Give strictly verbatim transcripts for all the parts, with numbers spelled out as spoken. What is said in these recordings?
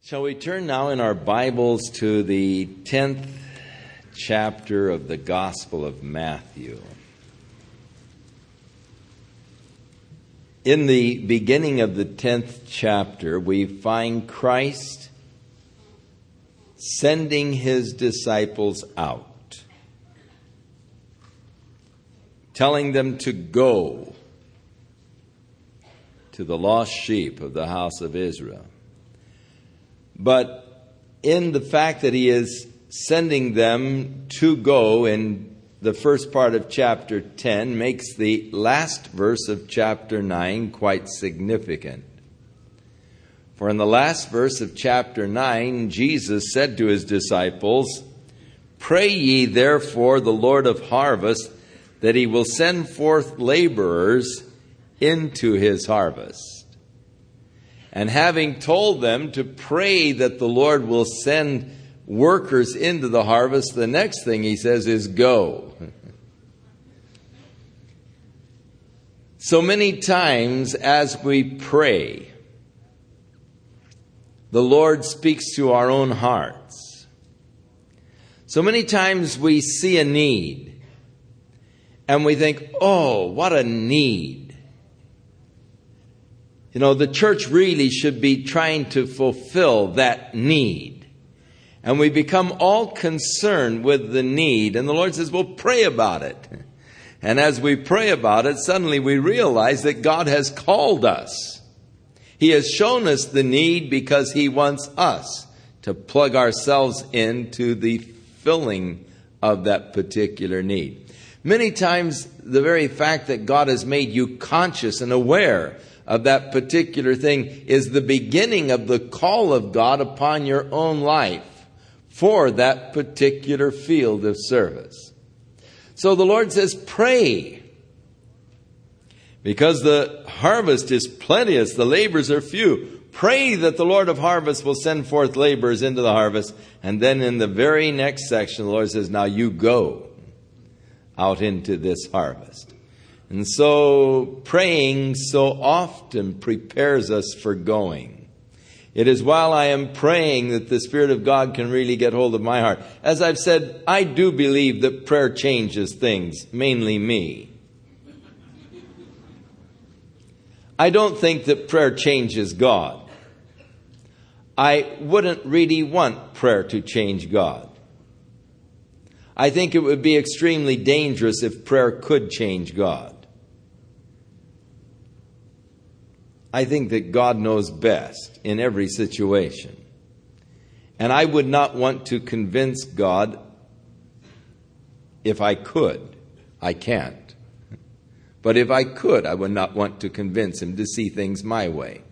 Shall we turn now in our Bibles to the tenth chapter of the Gospel of Matthew? In the beginning of the tenth chapter, we find Christ sending his disciples out, telling them to go to the lost sheep of the house of Israel. But in the fact that he is sending them to go in the first part of chapter ten makes the last verse of chapter nine quite significant. For in the last verse of chapter nine, Jesus said to his disciples, "Pray ye therefore the Lord of harvest that he will send forth laborers into his harvest." And having told them to pray that the Lord will send workers into the harvest, the next thing he says is go. So many times as we pray, the Lord speaks to our own hearts. So many times we see a need and we think, oh, what a need. You know, the church really should be trying to fulfill that need. And we become all concerned with the need. And the Lord says, well, pray about it. And as we pray about it, suddenly we realize that God has called us. He has shown us the need because he wants us to plug ourselves into the filling of that particular need. Many times, the very fact that God has made you conscious and aware of that particular thing is the beginning of the call of God upon your own life for that particular field of service. So the Lord says, pray. Because the harvest is plenteous, the labors are few. Pray that the Lord of harvest will send forth laborers into the harvest. And then in the very next section, the Lord says, now you go out into this harvest. And so praying so often prepares us for going. It is while I am praying that the Spirit of God can really get hold of my heart. As I've said, I do believe that prayer changes things, mainly me. I don't think that prayer changes God. I wouldn't really want prayer to change God. I think it would be extremely dangerous if prayer could change God. I think that God knows best in every situation. And I would not want to convince God if I could. I can't. But if I could, I would not want to convince him to see things my way.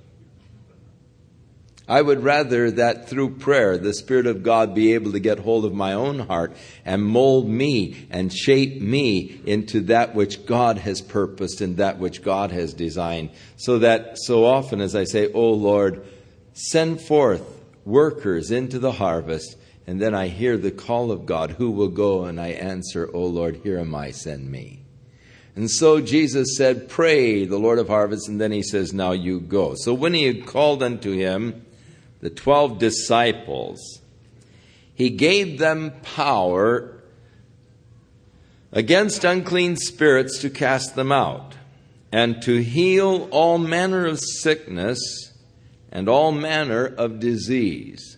I would rather that through prayer, the Spirit of God be able to get hold of my own heart and mold me and shape me into that which God has purposed and that which God has designed. So that so often as I say, oh Lord, send forth workers into the harvest. And then I hear the call of God, who will go? And I answer, oh Lord, here am I, send me. And so Jesus said, pray the Lord of harvest. And then he says, now you go. So when he had called unto him the twelve disciples, he gave them power against unclean spirits to cast them out, and to heal all manner of sickness and all manner of disease.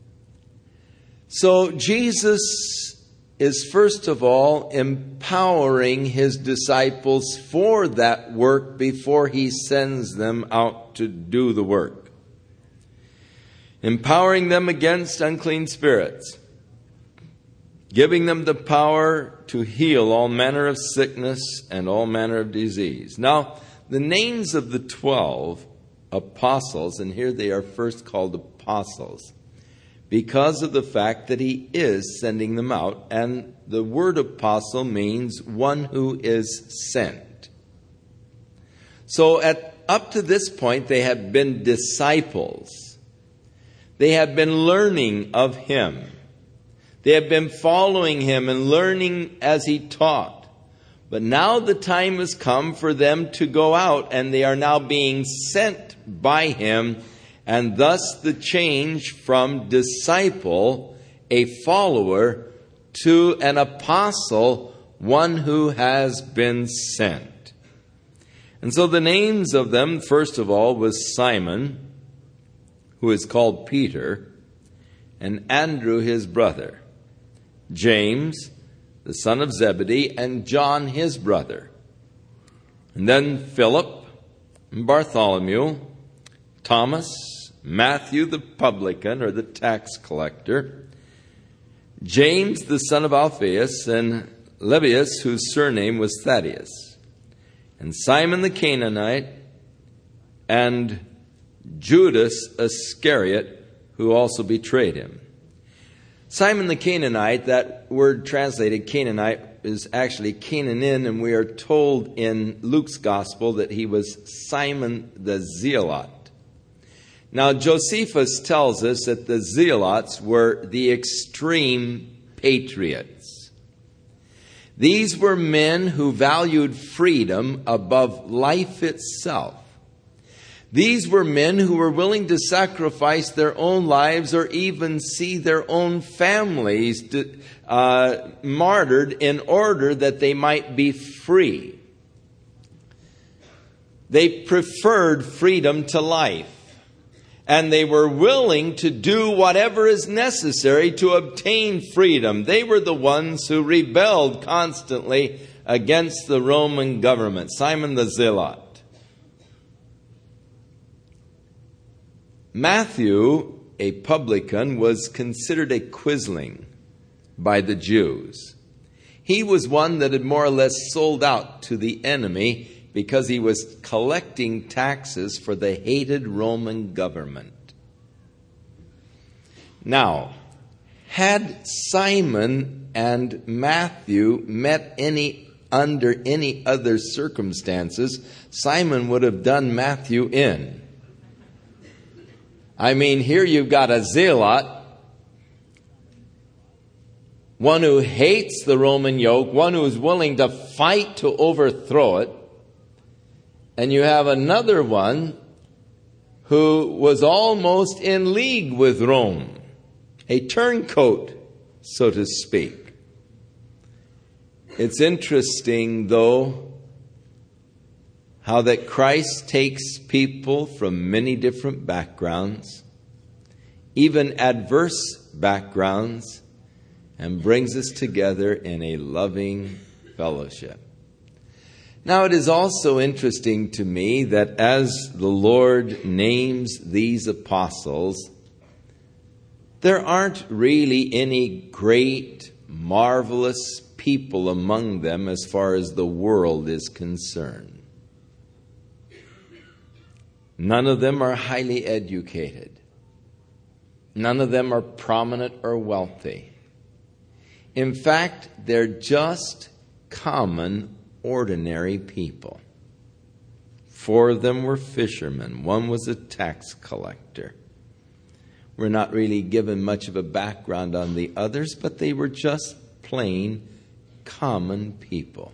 So Jesus is first of all empowering his disciples for that work before he sends them out to do the work. Empowering them against unclean spirits, giving them the power to heal all manner of sickness and all manner of disease. Now, the names of the twelve apostles, and here they are first called apostles, because of the fact that he is sending them out, and the word apostle means one who is sent. So at up to this point, they have been disciples. They have been learning of him. They have been following him and learning as he taught. But now the time has come for them to go out, and they are now being sent by him and thus the change from disciple, a follower, to an apostle, one who has been sent. And so the names of them, first of all, was Simon, who is called Peter, and Andrew his brother, James, the son of Zebedee, and John his brother. And then Philip, and Bartholomew, Thomas, Matthew the publican, or the tax collector, James the son of Alphaeus, and Lebbaeus, whose surname was Thaddeus, and Simon the Canaanite, and Judas Iscariot, who also betrayed him. Simon the Canaanite, that word translated Canaanite, is actually Canaanin, and we are told in Luke's gospel that he was Simon the Zealot. Now, Josephus tells us that the Zealots were the extreme patriots. These were men who valued freedom above life itself. These were men who were willing to sacrifice their own lives or even see their own families to, uh, martyred in order that they might be free. They preferred freedom to life, and they were willing to do whatever is necessary to obtain freedom. They were the ones who rebelled constantly against the Roman government. Simon the Zealot. Matthew, a publican, was considered a quisling by the Jews. He was one that had more or less sold out to the enemy because he was collecting taxes for the hated Roman government. Now, had Simon and Matthew met any under any other circumstances, Simon would have done Matthew in. I mean, here you've got a zealot, one who hates the Roman yoke, one who is willing to fight to overthrow it. And you have another one who was almost in league with Rome, a turncoat, so to speak. It's interesting, though, how that Christ takes people from many different backgrounds, even adverse backgrounds, and brings us together in a loving fellowship. Now, it is also interesting to me that as the Lord names these apostles, there aren't really any great, marvelous people among them as far as the world is concerned. None of them are highly educated. None of them are prominent or wealthy. In fact, they're just common, ordinary people. Four of them were fishermen. One was a tax collector. We're not really given much of a background on the others, but they were just plain, common people.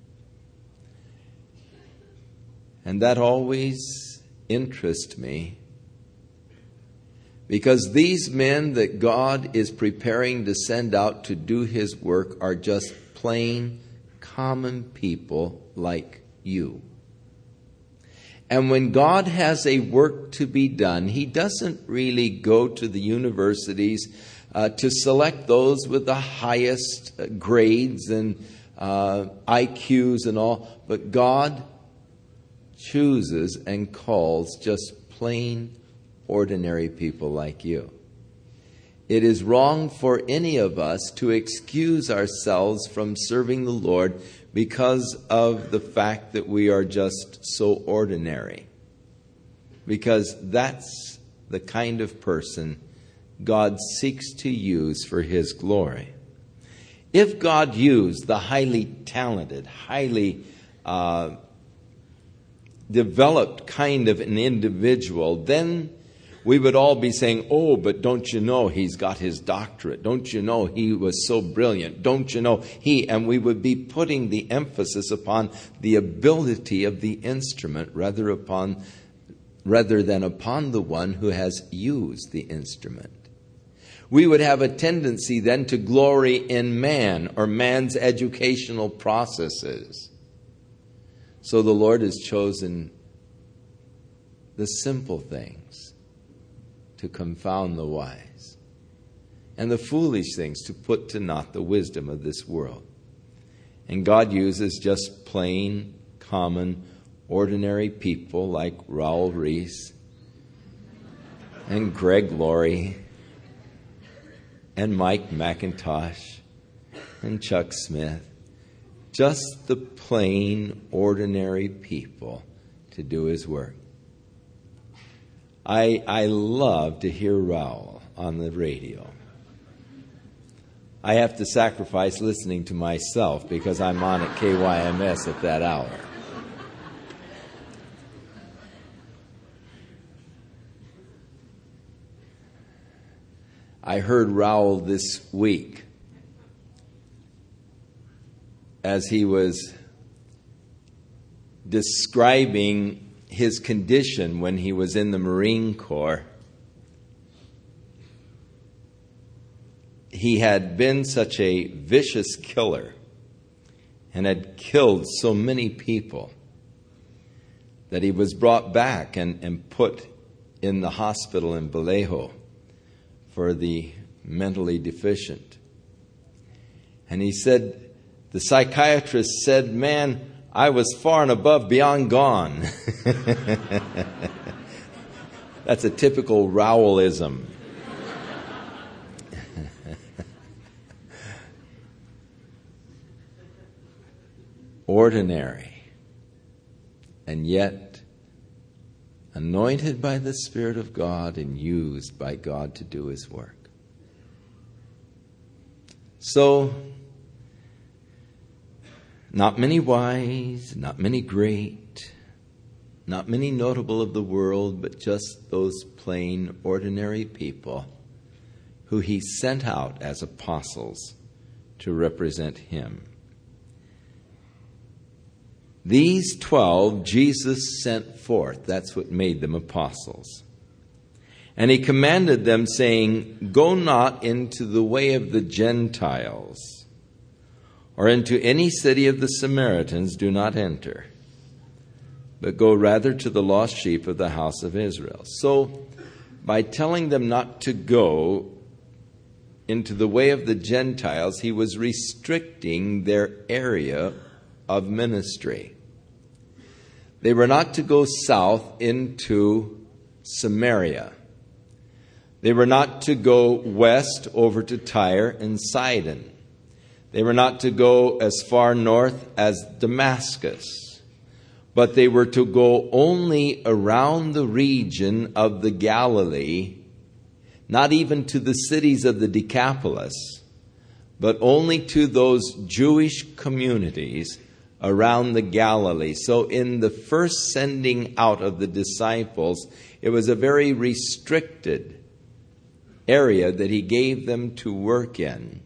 And that always interests me, because these men that God is preparing to send out to do His work are just plain, common people like you. And when God has a work to be done, He doesn't really go to the universities uh, to select those with the highest grades and uh, I Qs and all, but God chooses and calls just plain, ordinary people like you. It is wrong for any of us to excuse ourselves from serving the Lord because of the fact that we are just so ordinary. Because that's the kind of person God seeks to use for His glory. If God used the highly talented, highly uh, developed kind of an individual, then we would all be saying, oh, but don't you know he's got his doctorate? Don't you know he was so brilliant? Don't you know he? And we would be putting the emphasis upon the ability of the instrument rather upon rather than upon the one who has used the instrument. We would have a tendency then to glory in man or man's educational processes. So the Lord has chosen the simple things to confound the wise, and the foolish things to put to naught the wisdom of this world. And God uses just plain, common, ordinary people like Raul Reese and Greg Laurie and Mike McIntosh and Chuck Smith. Just the plain, ordinary people to do His work. I, I love to hear Raul on the radio. I have to sacrifice listening to myself because I'm on at K Y M S at that hour. I heard Raul this week as he was describing his condition when he was in the Marine Corps. He had been such a vicious killer and had killed so many people that he was brought back and, and put in the hospital in Vallejo for the mentally deficient. And he said, the psychiatrist said, man, I was far and above beyond gone. That's a typical Raolism. Ordinary, and yet anointed by the Spirit of God and used by God to do His work. So, not many wise, not many great, not many notable of the world, but just those plain, ordinary people who He sent out as apostles to represent Him. These twelve Jesus sent forth. That's what made them apostles. And He commanded them, saying, go not into the way of the Gentiles, or into any city of the Samaritans do not enter, but go rather to the lost sheep of the house of Israel. So, by telling them not to go into the way of the Gentiles, He was restricting their area of ministry. They were not to go south into Samaria. They were not to go west over to Tyre and Sidon. They were not to go as far north as Damascus. But they were to go only around the region of the Galilee, not even to the cities of the Decapolis, but only to those Jewish communities around the Galilee. So in the first sending out of the disciples, it was a very restricted area that He gave them to work in.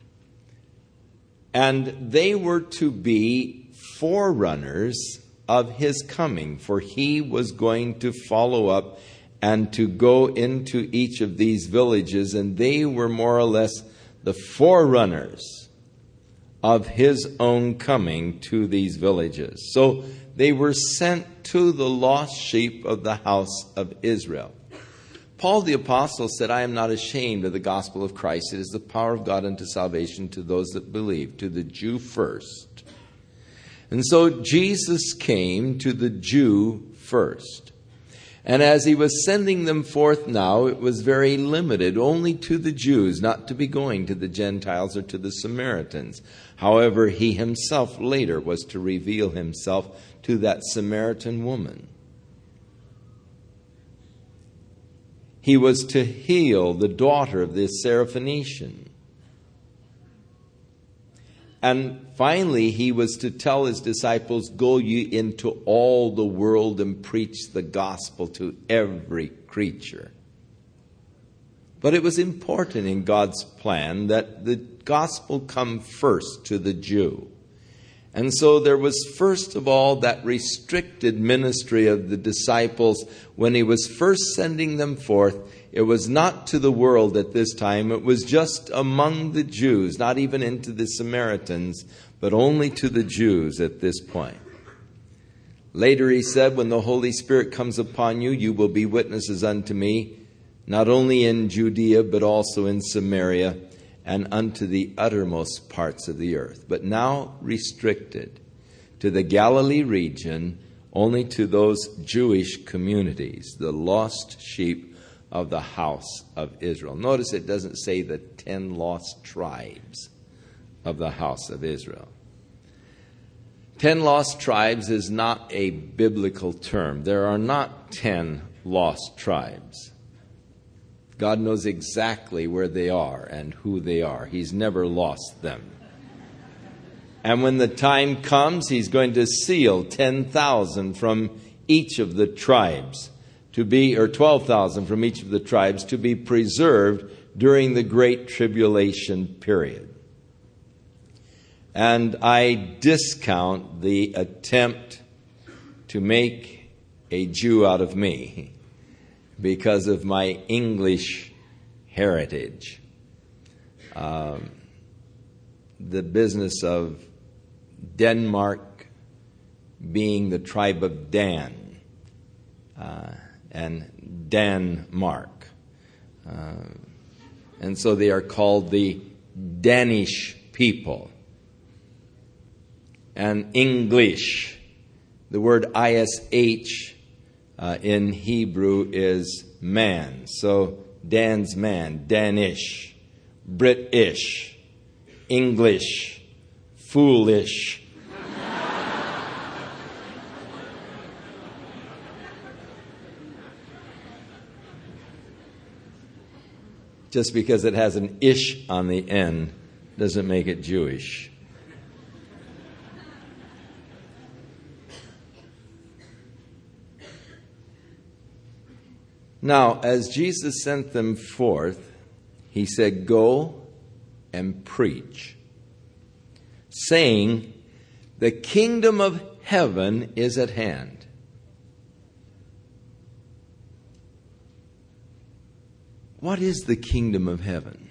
And they were to be forerunners of His coming, for He was going to follow up and to go into each of these villages, and they were more or less the forerunners of His own coming to these villages. So they were sent to the lost sheep of the house of Israel. Paul the Apostle said, I am not ashamed of the gospel of Christ. It is the power of God unto salvation to those that believe, to the Jew first. And so Jesus came to the Jew first. And as He was sending them forth now, it was very limited, only to the Jews, not to be going to the Gentiles or to the Samaritans. However, He Himself later was to reveal Himself to that Samaritan woman. He was to heal the daughter of this Syrophoenician. And finally, He was to tell His disciples, go ye into all the world and preach the gospel to every creature. But it was important in God's plan that the gospel come first to the Jew. And so there was first of all that restricted ministry of the disciples when he was first sending them forth. It was not to the world at this time. It was just among the Jews, not even into the Samaritans, but only to the Jews at this point. Later he said, when the Holy Spirit comes upon you, you will be witnesses unto me, not only in Judea, but also in Samaria, and unto the uttermost parts of the earth. But now restricted to the Galilee region, only to those Jewish communities, the lost sheep of the house of Israel. Notice it doesn't say the ten lost tribes of the house of Israel. Ten lost tribes is not a biblical term. There are not ten lost tribes. God knows exactly where they are and who they are. He's never lost them. And when the time comes, he's going to seal ten thousand from each of the tribes to be, or twelve thousand from each of the tribes to be preserved during the Great Tribulation period. And I discount the attempt to make a Jew out of me because of my English heritage. Um, the business of Denmark being the tribe of Dan, uh, and Denmark. Uh, and so they are called the Danish people. And English, the word I S H uh, in Hebrew is man. So Dan's man, Danish, British, English, foolish. Just because it has an ish on the end doesn't make it Jewish. Now, as Jesus sent them forth, he said, "Go and preach, saying, the kingdom of heaven is at hand." What is the kingdom of heaven?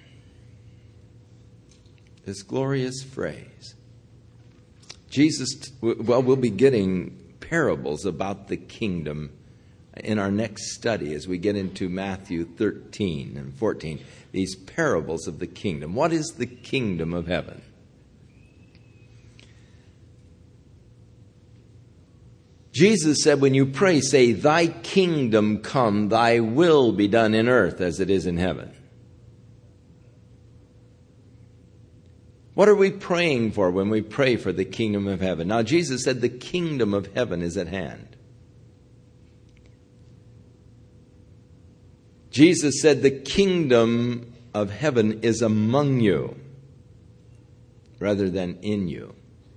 This glorious phrase. Jesus, well, we'll be getting parables about the kingdom in our next study as we get into Matthew thirteen and fourteen. These parables of the kingdom. What is the kingdom of heaven? Jesus said, when you pray, say, thy kingdom come, thy will be done in earth as it is in heaven. What are we praying for when we pray for the kingdom of heaven? Now, Jesus said the kingdom of heaven is at hand. Jesus said the kingdom of heaven is among you rather than in you.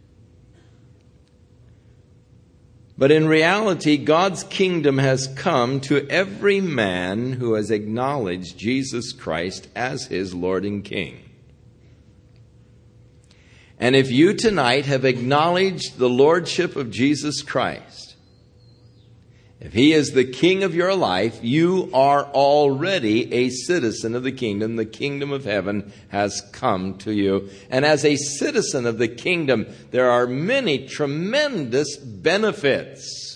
But in reality, God's kingdom has come to every man who has acknowledged Jesus Christ as his Lord and King. And if you tonight have acknowledged the lordship of Jesus Christ, if he is the king of your life, you are already a citizen of the kingdom. The kingdom of heaven has come to you. And as a citizen of the kingdom, there are many tremendous benefits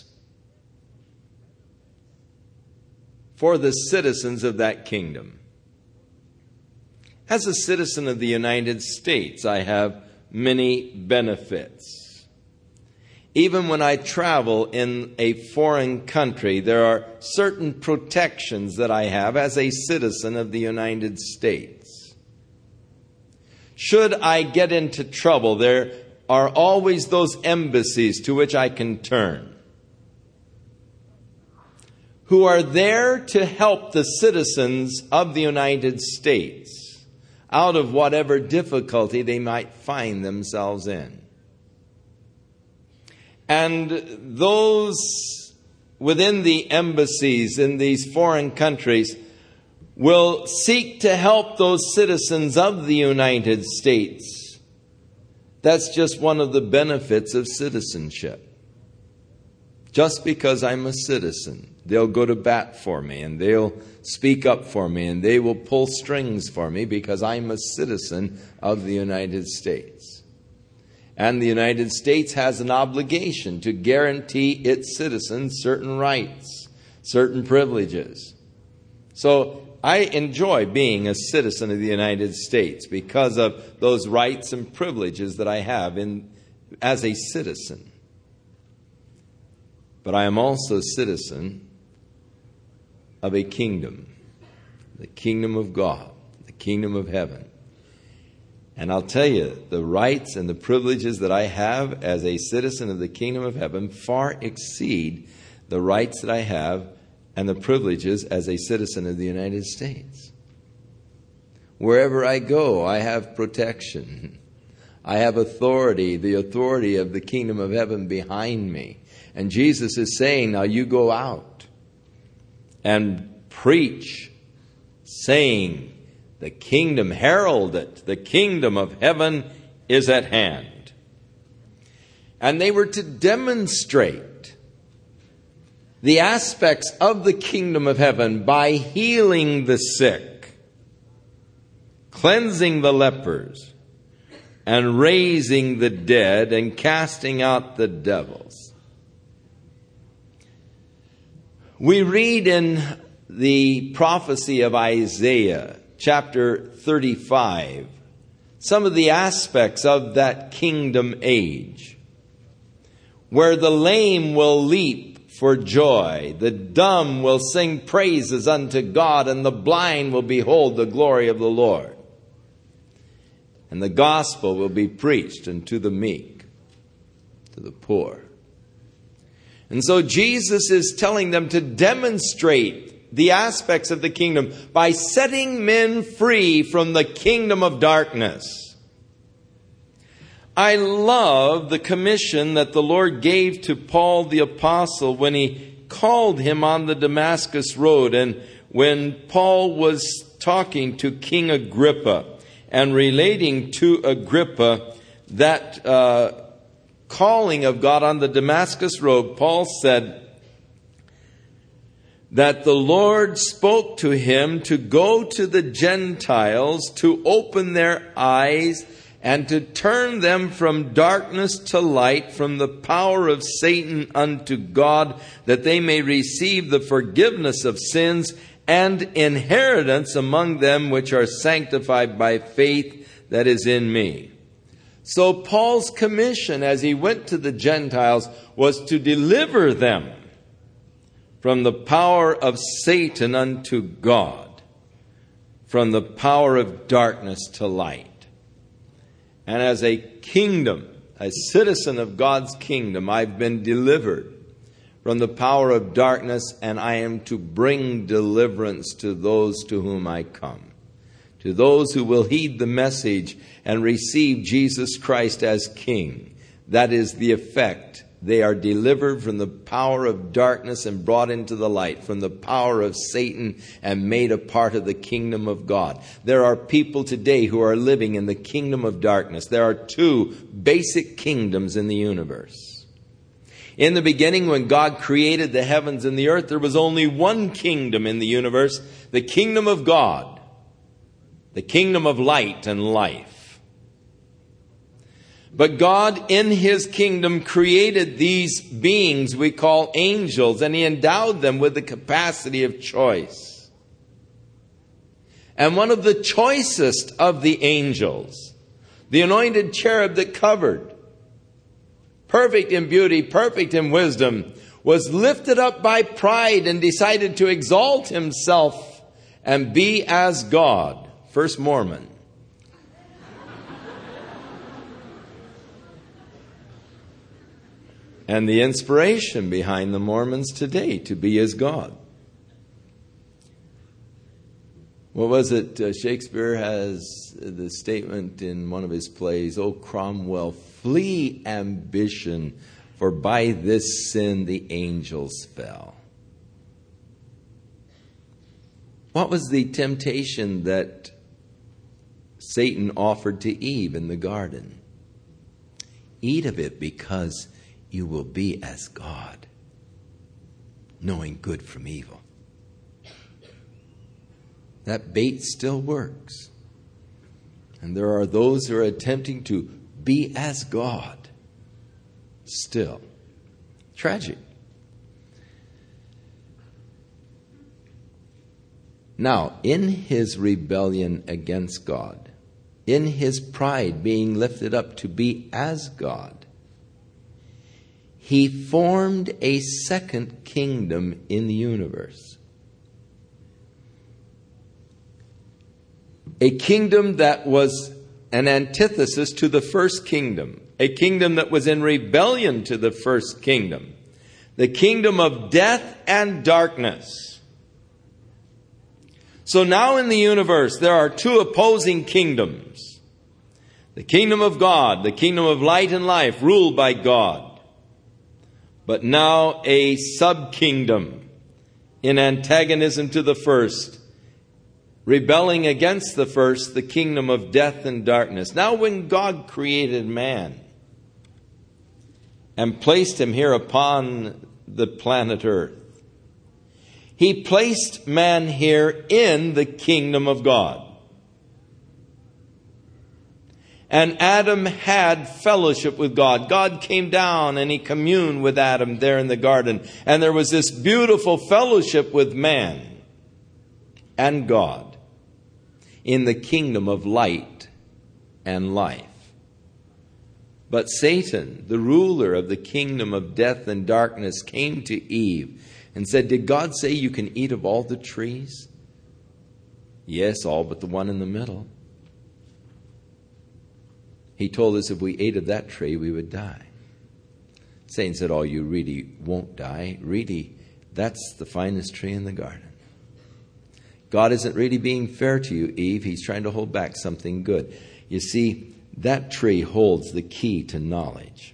for the citizens of that kingdom. As a citizen of the United States, I have many benefits. Even when I travel in a foreign country, there are certain protections that I have as a citizen of the United States. Should I get into trouble, there are always those embassies to which I can turn, who are there to help the citizens of the United States out of whatever difficulty they might find themselves in. And those within the embassies in these foreign countries will seek to help those citizens of the United States That's just one of the benefits of citizenship. Just because I'm a citizen, they'll go to bat for me, and they'll speak up for me, and they will pull strings for me because I'm a citizen of the United States. And the United States has an obligation to guarantee its citizens certain rights, certain privileges. So I enjoy being a citizen of the United States because of those rights and privileges that I have in, as a citizen. But I am also a citizen of a kingdom, the kingdom of God, the kingdom of heaven. And I'll tell you, the rights and the privileges that I have as a citizen of the kingdom of heaven far exceed the rights that I have and the privileges as a citizen of the United States. Wherever I go, I have protection. I have authority, the authority of the kingdom of heaven behind me. And Jesus is saying, now you go out and preach, saying, the kingdom, herald it, the kingdom of heaven is at hand. And they were to demonstrate the aspects of the kingdom of heaven by healing the sick, cleansing the lepers, and raising the dead, and casting out the devils. We read in the prophecy of Isaiah, chapter thirty-five, some of the aspects of that kingdom age, where the lame will leap for joy, the dumb will sing praises unto God, and the blind will behold the glory of the Lord. And the gospel will be preached unto the meek, to the poor. And so Jesus is telling them to demonstrate the aspects of the kingdom by setting men free from the kingdom of darkness. I love the commission that the Lord gave to Paul the apostle when he called him on the Damascus road, and when Paul was talking to King Agrippa and relating to Agrippa that uh, calling of God on the Damascus road, Paul said that the Lord spoke to him to go to the Gentiles, to open their eyes, and to turn them from darkness to light, from the power of Satan unto God, that they may receive the forgiveness of sins and inheritance among them which are sanctified by faith that is in me. So Paul's commission as he went to the Gentiles was to deliver them from the power of Satan unto God, from the power of darkness to light. And as a kingdom, a citizen of God's kingdom, I've been delivered from the power of darkness, and I am to bring deliverance to those to whom I come. To those who will heed the message and receive Jesus Christ as King. That is the effect. They are delivered from the power of darkness and brought into the light, from the power of Satan and made a part of the kingdom of God. There are people today who are living in the kingdom of darkness. There are two basic kingdoms in the universe. In the beginning, when God created the heavens and the earth, there was only one kingdom in the universe, the kingdom of God, the kingdom of light and life. But God, in His kingdom, created these beings we call angels, and He endowed them with the capacity of choice. And one of the choicest of the angels, the anointed cherub that covered, perfect in beauty, perfect in wisdom, was lifted up by pride and decided to exalt himself and be as God. First Mormon. And the inspiration behind the Mormons today to be as God. What was it? Uh, Shakespeare has the statement in one of his plays, "O Cromwell, flee ambition, for by this sin the angels fell." What was the temptation that Satan offered to Eve in the garden? Eat of it because you will be as God, knowing good from evil. That bait still works. And there are those who are attempting to be as God still. Tragic. Now, in his rebellion against God, in his pride being lifted up to be as God, he formed a second kingdom in the universe. A kingdom that was an antithesis to the first kingdom. A kingdom that was in rebellion to the first kingdom. The kingdom of death and darkness. So now in the universe there are two opposing kingdoms. The kingdom of God, the kingdom of light and life, ruled by God. But now a sub-kingdom in antagonism to the first, rebelling against the first, the kingdom of death and darkness. Now when God created man and placed him here upon the planet Earth, he placed man here in the kingdom of God. And Adam had fellowship with God. God came down and he communed with Adam there in the garden. And there was this beautiful fellowship with man and God in the kingdom of light and life. But Satan, the ruler of the kingdom of death and darkness, came to Eve and said, "Did God say you can eat of all the trees?" "Yes, all but the one in the middle." He told us if we ate of that tree, we would die. Satan said, "Oh, you really won't die. Really, that's the finest tree in the garden." God isn't really being fair to you, Eve. He's trying to hold back something good. You see, that tree holds the key to knowledge.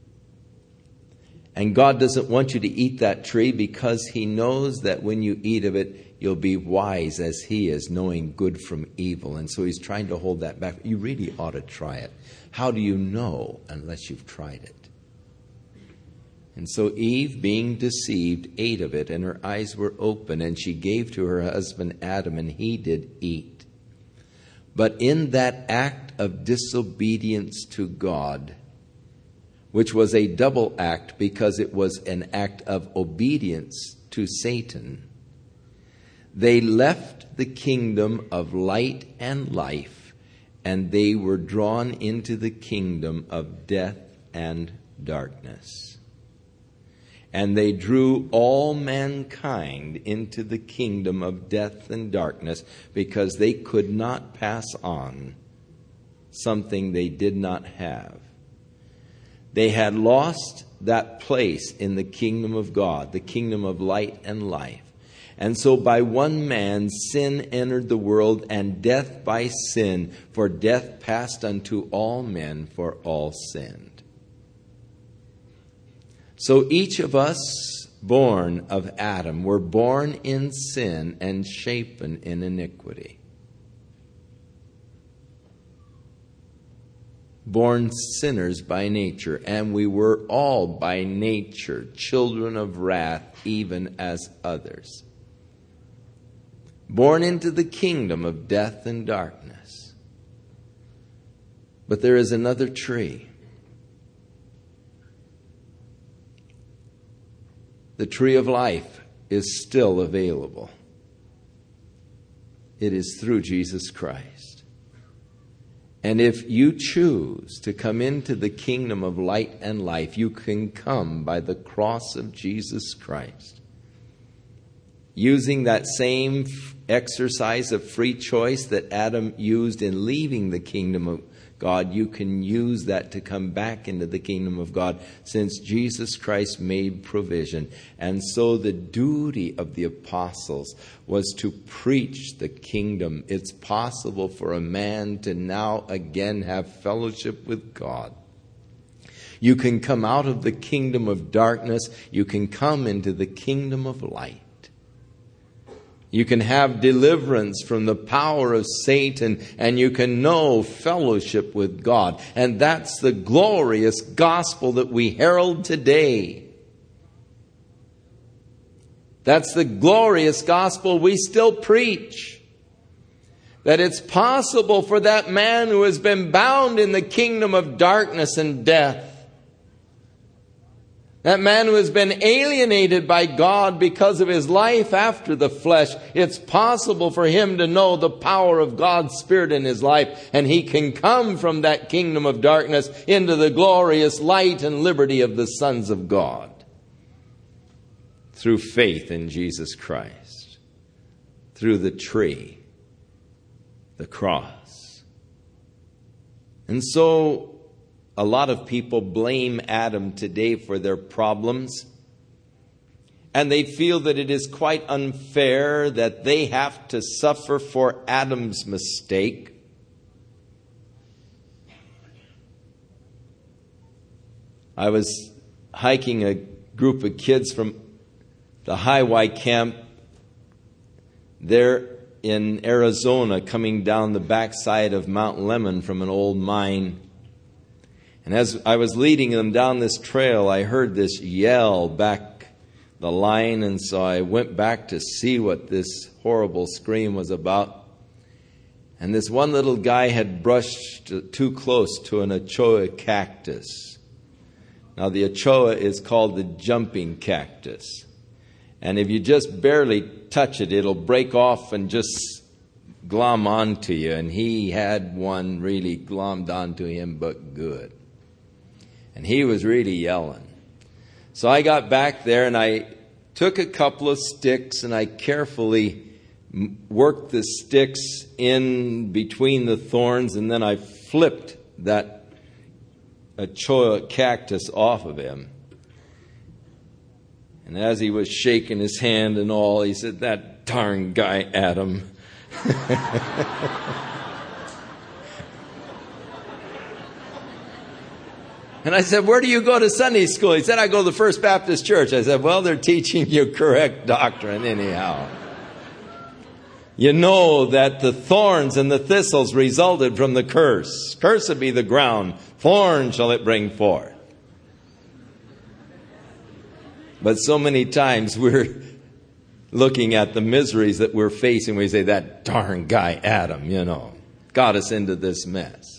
And God doesn't want you to eat that tree because he knows that when you eat of it, you'll be wise as he is, knowing good from evil. And so he's trying to hold that back. You really ought to try it. How do you know unless you've tried it? And so Eve, being deceived, ate of it, and her eyes were open, and she gave to her husband Adam, and he did eat. But in that act of disobedience to God, which was a double act because it was an act of obedience to Satan, they left the kingdom of light and life, and they were drawn into the kingdom of death and darkness. And they drew all mankind into the kingdom of death and darkness because they could not pass on something they did not have. They had lost that place in the kingdom of God, the kingdom of light and life. And so by one man sin entered the world, and death by sin, for death passed unto all men, for all sinned. So each of us born of Adam were born in sin and shapen in iniquity. Born sinners by nature, and we were all by nature children of wrath, even as others. Born into the kingdom of death and darkness. But there is another tree. The tree of life is still available. It is through Jesus Christ. And if you choose to come into the kingdom of light and life, you can come by the cross of Jesus Christ. Using that same exercise of free choice that Adam used in leaving the kingdom of God, you can use that to come back into the kingdom of God, since Jesus Christ made provision. And so the duty of the apostles was to preach the kingdom. It's possible for a man to now again have fellowship with God. You can come out of the kingdom of darkness. You can come into the kingdom of light. You can have deliverance from the power of Satan, and you can know fellowship with God. And that's the glorious gospel that we herald today. That's the glorious gospel we still preach. That it's possible for that man who has been bound in the kingdom of darkness and death, that man who has been alienated by God because of his life after the flesh, it's possible for him to know the power of God's Spirit in his life, and he can come from that kingdom of darkness into the glorious light and liberty of the sons of God through faith in Jesus Christ, through the tree, the cross. And so a lot of people blame Adam today for their problems, and they feel that it is quite unfair that they have to suffer for Adam's mistake. I was hiking a group of kids from the Highway camp there in Arizona, coming down the backside of Mount Lemmon from an old mine. And as I was leading them down this trail, I heard this yell back the line, and so I went back to see what this horrible scream was about. And this one little guy had brushed too close to an Ochoa cactus. Now, the Ochoa is called the jumping cactus. And if you just barely touch it, it'll break off and just glom onto you. And he had one really glommed onto him, but good. And he was really yelling. So I got back there and I took a couple of sticks and I carefully worked the sticks in between the thorns, and then I flipped that Ochoa cactus off of him. And as he was shaking his hand and all, he said, "That darn guy Adam." And I said, "Where do you go to Sunday school?" He said, "I go to the First Baptist Church." I said, "Well, they're teaching you correct doctrine anyhow. You know that the thorns and the thistles resulted from the curse. Cursed be the ground, thorns shall it bring forth." But so many times we're looking at the miseries that we're facing. We say, "That darn guy Adam, you know, got us into this mess.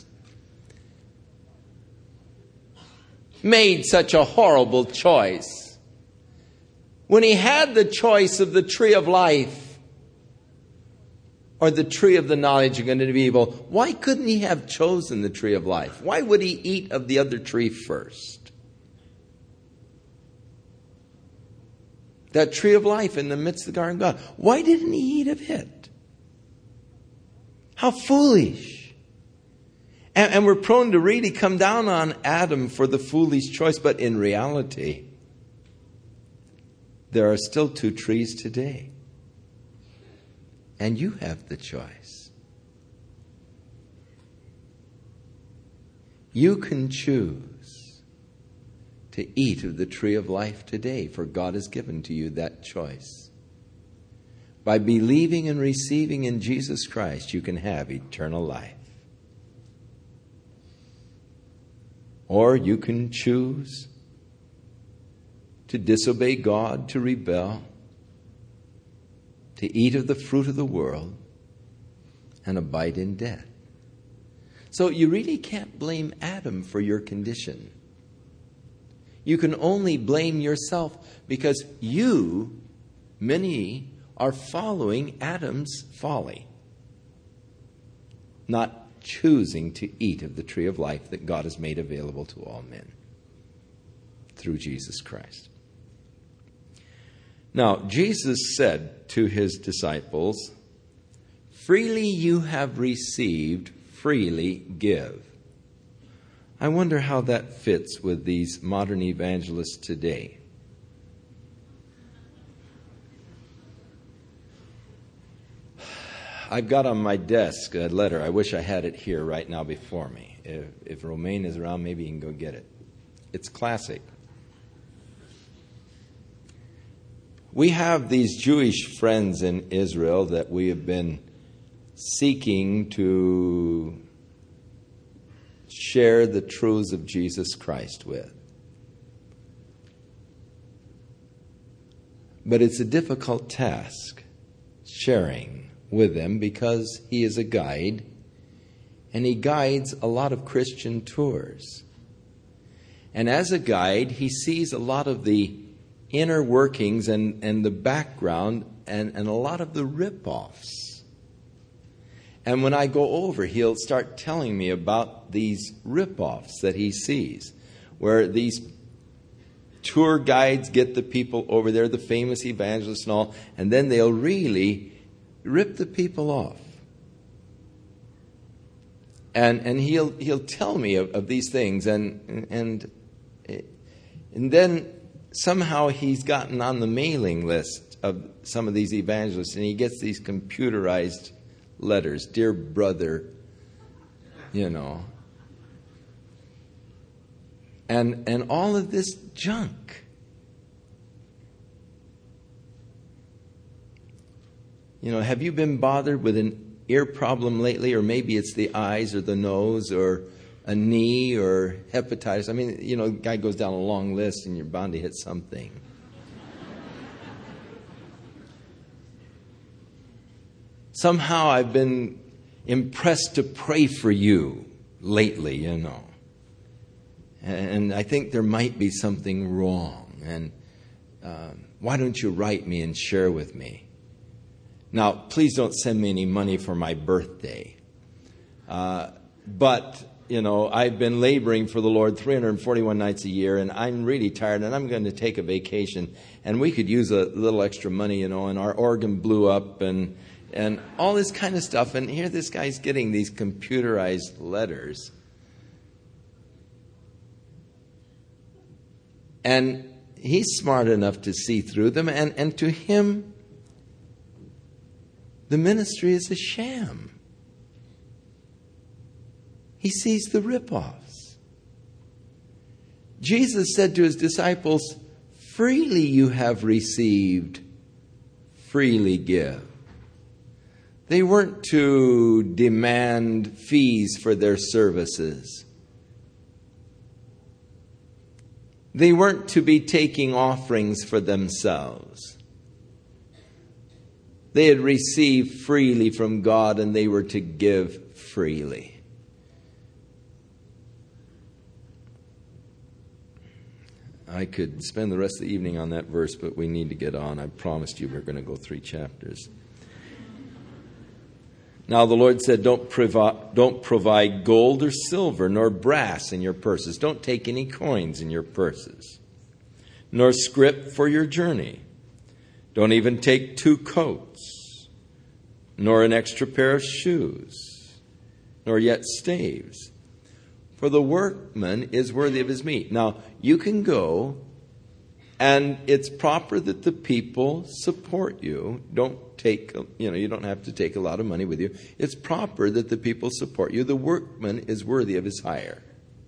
Made such a horrible choice." When he had the choice of the tree of life or the tree of the knowledge of good and evil, why couldn't he have chosen the tree of life? Why would he eat of the other tree first? That tree of life in the midst of the garden of God. Why didn't he eat of it? How foolish. And, and we're prone to really come down on Adam for the foolish choice. But in reality, there are still two trees today. And you have the choice. You can choose to eat of the tree of life today, for God has given to you that choice. By believing and receiving in Jesus Christ, you can have eternal life. Or you can choose to disobey God, to rebel, to eat of the fruit of the world, and abide in death. So you really can't blame Adam for your condition. You can only blame yourself because you, many, are following Adam's folly, not choosing to eat of the tree of life that God has made available to all men through Jesus Christ. Now, Jesus said to his disciples, "Freely you have received, freely give." I wonder how that fits with these modern evangelists today. I've got on my desk a letter. I wish I had it here right now before me. If, if Romaine is around, maybe he can go get it. It's classic. We have these Jewish friends in Israel that we have been seeking to share the truths of Jesus Christ with. But it's a difficult task sharing with them because he is a guide and he guides a lot of Christian tours. And as a guide, he sees a lot of the inner workings and, and the background and, and a lot of the rip-offs. And when I go over, he'll start telling me about these rip-offs that he sees, where these tour guides get the people over there, the famous evangelists and all, and then they'll really rip the people off. And and he'll he'll tell me of, of these things, and and and then somehow he's gotten on the mailing list of some of these evangelists, and he gets these computerized letters, dear brother, you know, and and all of this junk. You know, have you been bothered with an ear problem lately, or maybe it's the eyes or the nose or a knee or hepatitis? I mean, you know, the guy goes down a long list and you're bound to hit something. Somehow I've been impressed to pray for you lately, you know. And I think there might be something wrong. And um, why don't you write me and share with me? Now, please don't send me any money for my birthday. Uh, but, you know, I've been laboring for the Lord three hundred forty-one nights a year, and I'm really tired, and I'm going to take a vacation. And we could use a little extra money, you know, and our organ blew up and and all this kind of stuff. And here this guy's getting these computerized letters. And he's smart enough to see through them, and, and to him, the ministry is a sham. He sees the rip-offs. Jesus said to his disciples, freely you have received, freely give. They weren't to demand fees for their services. They weren't to be taking offerings for themselves. They had received freely from God, and they were to give freely. I could spend the rest of the evening on that verse, but we need to get on. I promised you we're going to go three chapters. Now the Lord said, don't, provi- don't provide gold or silver nor brass in your purses. Don't take any coins in your purses, nor scrip for your journey. Don't even take two coats, nor an extra pair of shoes, nor yet staves. For the workman is worthy of his meat. Now, you can go, and it's proper that the people support you. Don't take, you know, you don't have to take a lot of money with you. It's proper that the people support you. The workman is worthy of his hire.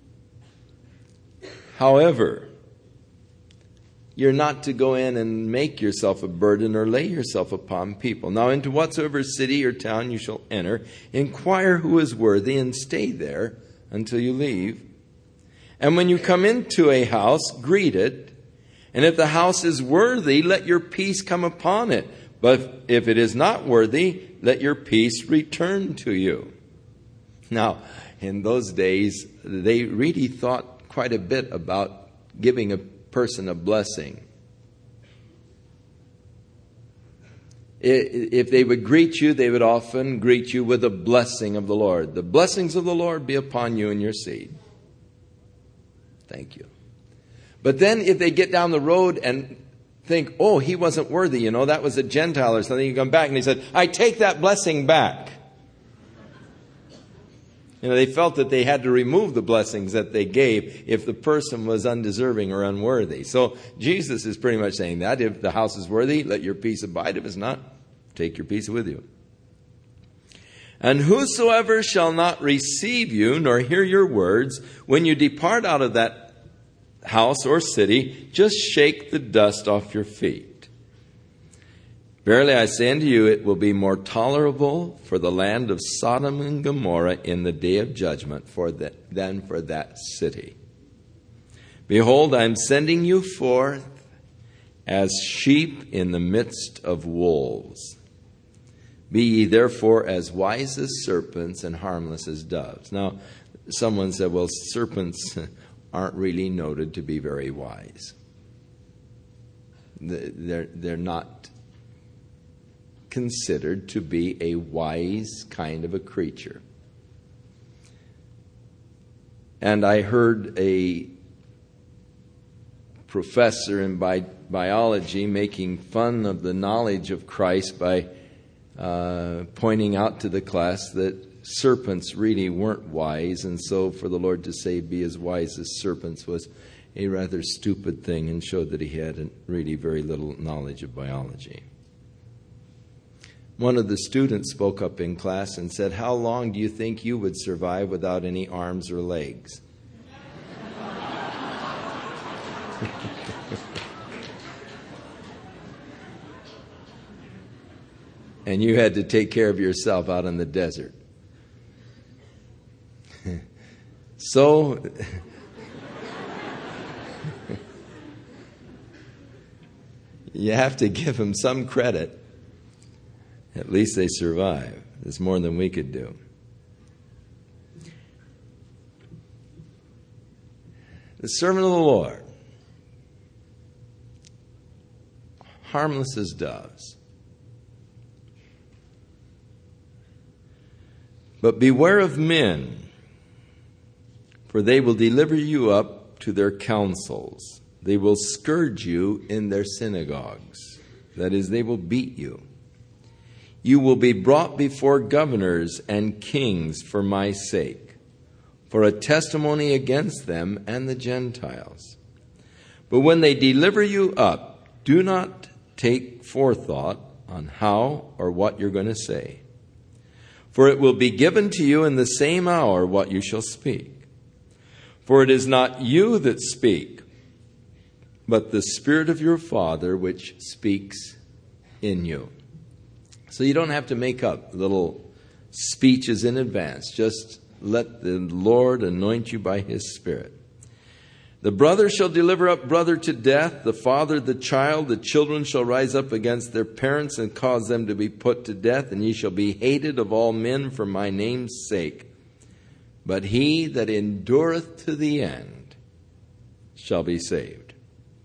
However, you're not to go in and make yourself a burden or lay yourself upon people. Now, into whatsoever city or town you shall enter, inquire who is worthy and stay there until you leave. And when you come into a house, greet it. And if the house is worthy, let your peace come upon it. But if it is not worthy, let your peace return to you. Now, in those days, they really thought quite a bit about giving a person a blessing. If they would greet you, they would often greet you with a blessing of the Lord. The blessings of the Lord be upon you and your seed. Thank you. But then if they get down the road and think, oh, he wasn't worthy, you know, that was a Gentile or something, you come back and he said, I take that blessing back. You know, they felt that they had to remove the blessings that they gave if the person was undeserving or unworthy. So Jesus is pretty much saying that. If the house is worthy, let your peace abide. If it's not, take your peace with you. And whosoever shall not receive you, nor hear your words, when you depart out of that house or city, just shake the dust off your feet. Verily I say unto you, it will be more tolerable for the land of Sodom and Gomorrah in the day of judgment for the, than for that city. Behold, I am sending you forth as sheep in the midst of wolves. Be ye therefore as wise as serpents and harmless as doves. Now, someone said, well, serpents aren't really noted to be very wise. They're, they're not considered to be a wise kind of a creature. And I heard a professor in bi- biology making fun of the knowledge of Christ by uh, pointing out to the class that serpents really weren't wise, and so for the Lord to say, be as wise as serpents, was a rather stupid thing, and showed that he had really very little knowledge of biology. One of the students spoke up in class and said, how long do you think you would survive without any arms or legs? And you had to take care of yourself out in the desert. So, you have to give them some credit. At least they survive. It's more than we could do. The servant of the Lord, harmless as doves. But beware of men, for they will deliver you up to their councils. They will scourge you in their synagogues. That is, they will beat you. You will be brought before governors and kings for my sake, for a testimony against them and the Gentiles. But when they deliver you up, do not take forethought on how or what you're going to say. For it will be given to you in the same hour what you shall speak. For it is not you that speak, but the Spirit of your Father which speaks in you. So you don't have to make up little speeches in advance. Just let the Lord anoint you by His Spirit. The brother shall deliver up brother to death, the father the child, the children shall rise up against their parents and cause them to be put to death, and ye shall be hated of all men for my name's sake. But he that endureth to the end shall be saved.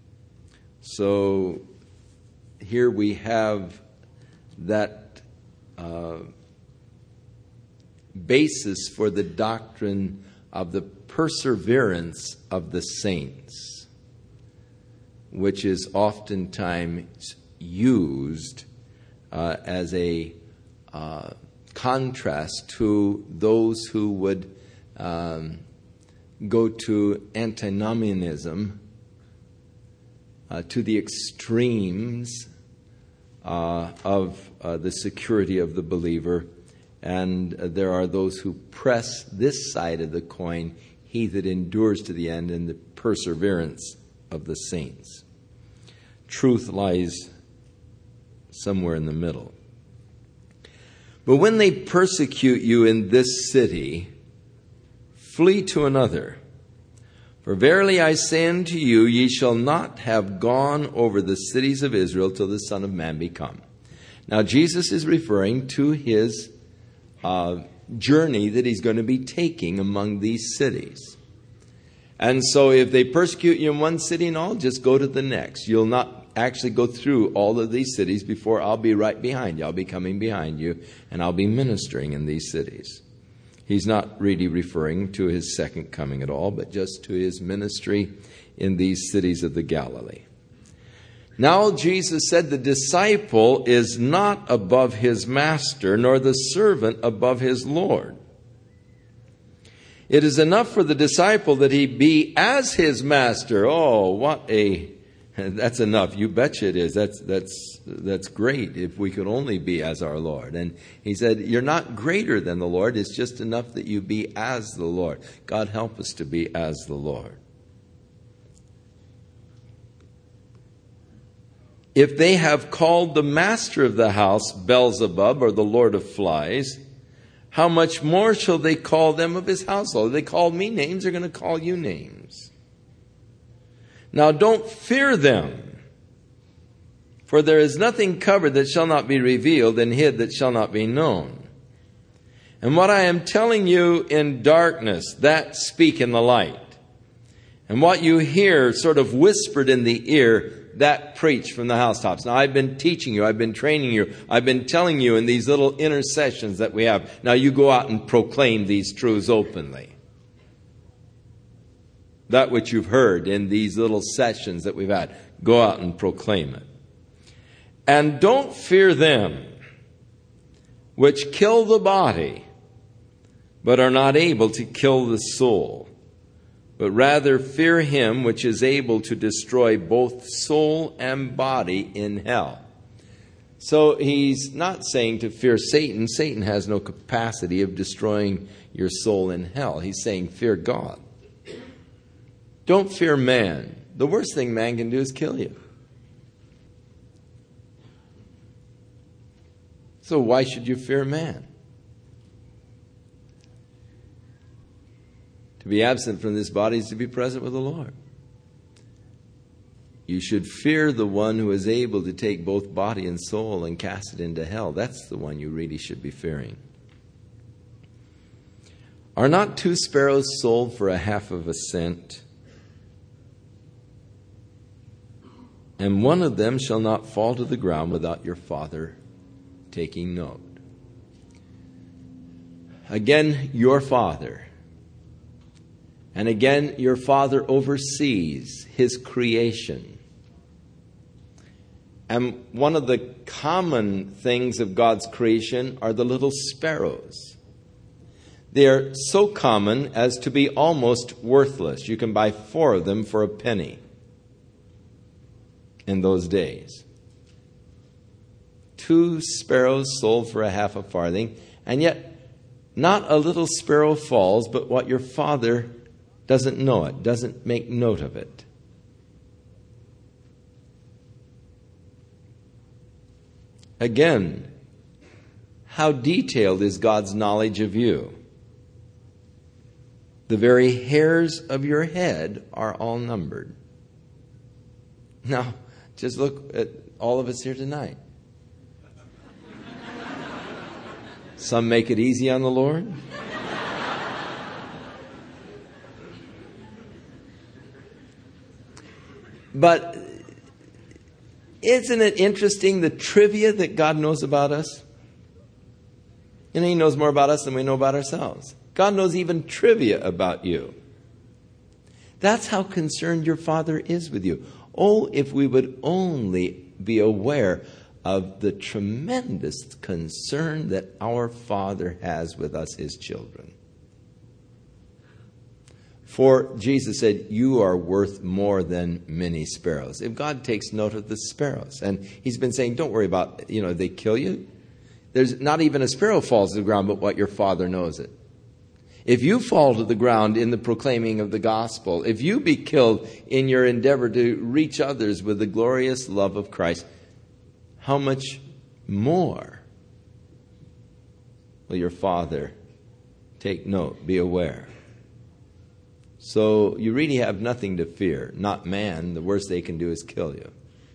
So here we have that uh, basis for the doctrine of the perseverance of the saints, which is oftentimes used uh, as a uh, contrast to those who would um, go to antinomianism, uh, to the extremes uh, of uh, the security of the believer. And uh, there are those who press this side of the coin, he that endures to the end, and the perseverance of the saints. Truth lies somewhere in the middle. But when they persecute you in this city, flee to another. For verily I say unto you, ye shall not have gone over the cities of Israel till the Son of Man be come. Now Jesus is referring to his uh, journey that he's going to be taking among these cities. And so if they persecute you in one city and all, just go to the next. You'll not actually go through all of these cities before I'll be right behind you. I'll be coming behind you, and I'll be ministering in these cities. He's not really referring to his second coming at all, but just to his ministry in these cities of the Galilee. Now Jesus said, the disciple is not above his master, nor the servant above his Lord. It is enough for the disciple that he be as his master. Oh, what a, that's enough. You betcha it is. That's, that's, that's great if we could only be as our Lord. And he said, you're not greater than the Lord. It's just enough that you be as the Lord. God help us to be as the Lord. if they have called the master of the house Beelzebub, or the Lord of flies, how much more shall they call them of his household? If they called me names, they're going to call you names. Now don't fear them, for there is nothing covered that shall not be revealed, and hid that shall not be known. And what I am telling you in darkness, that speak in the light. And what you hear sort of whispered in the ear, that preach from the housetops. Now, I've been teaching you, I've been training you, I've been telling you in these little intercessions that we have. Now you go out and proclaim these truths openly. That which you've heard in these little sessions that we've had, go out and proclaim it. And don't fear them which kill the body, but are not able to kill the soul. But rather fear him which is able to destroy both soul and body in hell. So he's not saying to fear Satan. Satan has no capacity of destroying your soul in hell. He's saying fear God. Don't fear man. The worst thing man can do is kill you. So why should you fear man? To be absent from this body is to be present with the Lord. You should fear the one who is able to take both body and soul and cast it into hell. That's the one you really should be fearing. Are not two sparrows sold for a half of a cent? And one of them shall not fall to the ground without your Father taking note. Again, your Father. And again, your Father oversees his creation. And one of the common things of God's creation are the little sparrows. They are so common as to be almost worthless. You can buy four of them for a penny in those days. Two sparrows sold for a half a farthing, and yet not a little sparrow falls, but what your Father doesn't know it, doesn't make note of it. Again, how detailed is God's knowledge of you? The very hairs of your head are all numbered. Now, just look at all of us here tonight. Some make it easy on the Lord. But isn't it interesting the trivia that God knows about us? And he knows more about us than we know about ourselves. God knows even trivia about you. That's how concerned your Father is with you. Oh, if we would only be aware of the tremendous concern that our Father has with us, his children. For Jesus said, you are worth more than many sparrows. If God takes note of the sparrows, and he's been saying, don't worry about, you know, they kill you. There's not even a sparrow falls to the ground, but what your Father knows it. If you fall to the ground in the proclaiming of the gospel, if you be killed in your endeavor to reach others with the glorious love of Christ, how much more will your Father take note, be aware? So you really have nothing to fear. Not man. The worst they can do is kill you.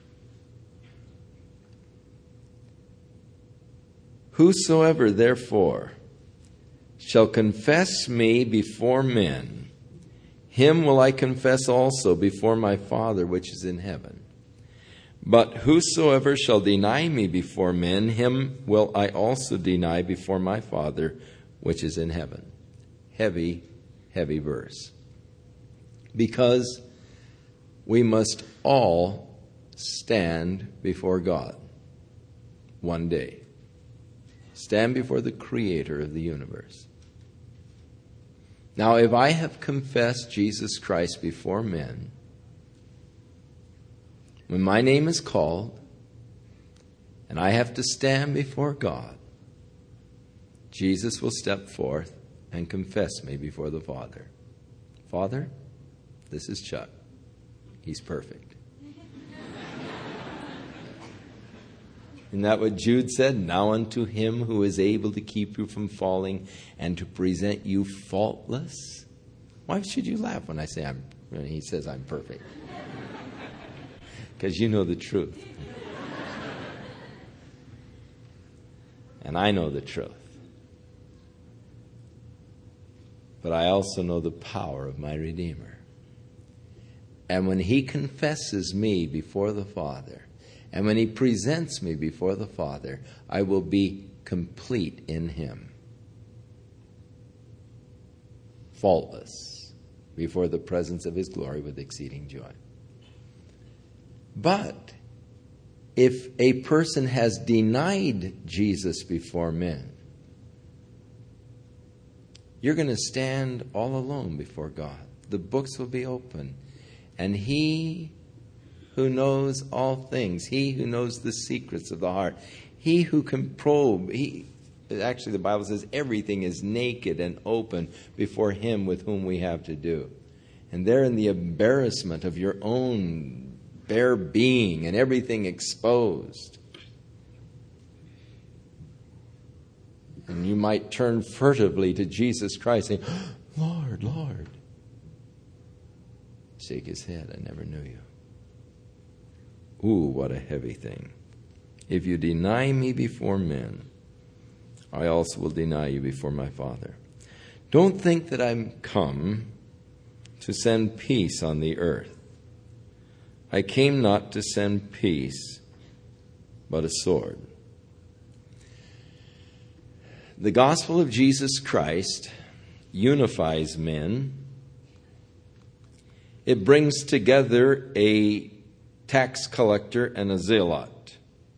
Whosoever therefore shall confess me before men, him will I confess also before my Father which is in heaven. But whosoever shall deny me before men, him will I also deny before my Father which is in heaven. Heavy, heavy verse. Because we must all stand before God one day. Stand before the Creator of the universe. Now, if I have confessed Jesus Christ before men, when my name is called, and I have to stand before God, Jesus will step forth and confess me before the Father. Father, this is Chuck. He's perfect. Isn't that what Jude said? Now unto him who is able to keep you from falling and to present you faultless. Why should you laugh when I say I'm, when he says I'm perfect? Because you know the truth. And I know the truth. But I also know the power of my Redeemer. And when he confesses me before the Father, and when he presents me before the Father, I will be complete in him. Faultless before the presence of his glory with exceeding joy. But if a person has denied Jesus before men, you're going to stand all alone before God. The books will be open. And he who knows all things, he who knows the secrets of the heart, he who can probe, he, actually the Bible says everything is naked and open before him with whom we have to do. And there in the embarrassment of your own bare being and everything exposed. And you might turn furtively to Jesus Christ saying, Lord, Lord. Shake his head, I never knew you. Ooh, what a heavy thing. If you deny me before men, I also will deny you before my Father. Don't think that I'm come to send peace on the earth. I came not to send peace, but a sword. The gospel of Jesus Christ unifies men. It brings together a tax collector and a zealot.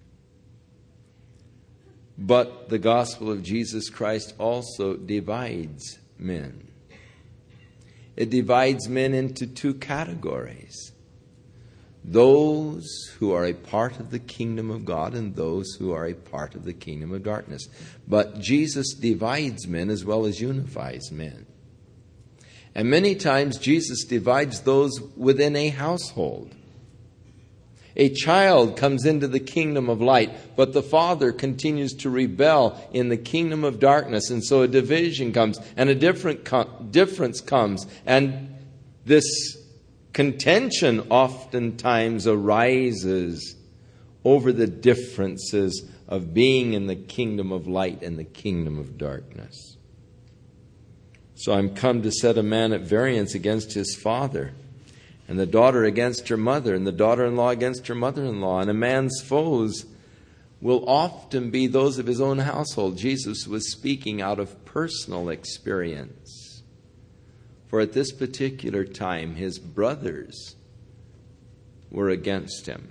But the gospel of Jesus Christ also divides men. It divides men into two categories. Those who are a part of the kingdom of God and those who are a part of the kingdom of darkness. But Jesus divides men as well as unifies men. And many times Jesus divides those within a household. A child comes into the kingdom of light, but the father continues to rebel in the kingdom of darkness. And so a division comes and a different co- difference comes. And this contention oftentimes arises over the differences of being in the kingdom of light and the kingdom of darkness. So I'm come to set a man at variance against his father, and the daughter against her mother, and the daughter-in-law against her mother-in-law. And a man's foes will often be those of his own household. Jesus was speaking out of personal experience. For at this particular time, his brothers were against him.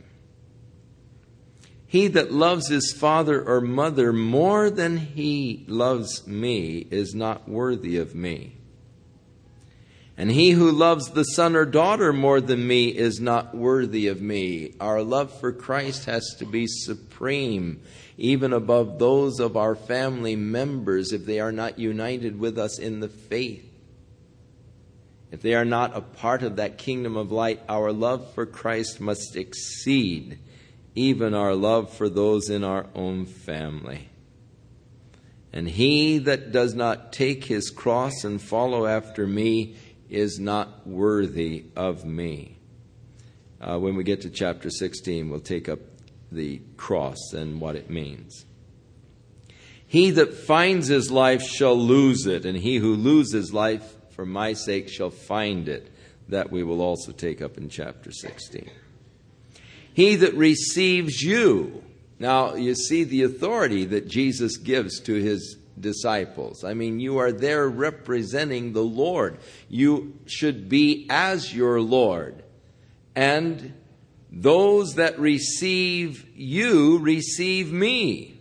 He that loves his father or mother more than he loves me is not worthy of me. And he who loves the son or daughter more than me is not worthy of me. Our love for Christ has to be supreme, even above those of our family members, if they are not united with us in the faith. If they are not a part of that kingdom of light, our love for Christ must exceed even our love for those in our own family. And he that does not take his cross and follow after me is not worthy of me. Uh, when we get to chapter sixteen, we'll take up the cross and what it means. He that finds his life shall lose it, and he who loses life for my sake shall find it. That we will also take up in chapter sixteen. He that receives you. Now, you see the authority that Jesus gives to his disciples. I mean, you are there representing the Lord. You should be as your Lord. And those that receive you receive me.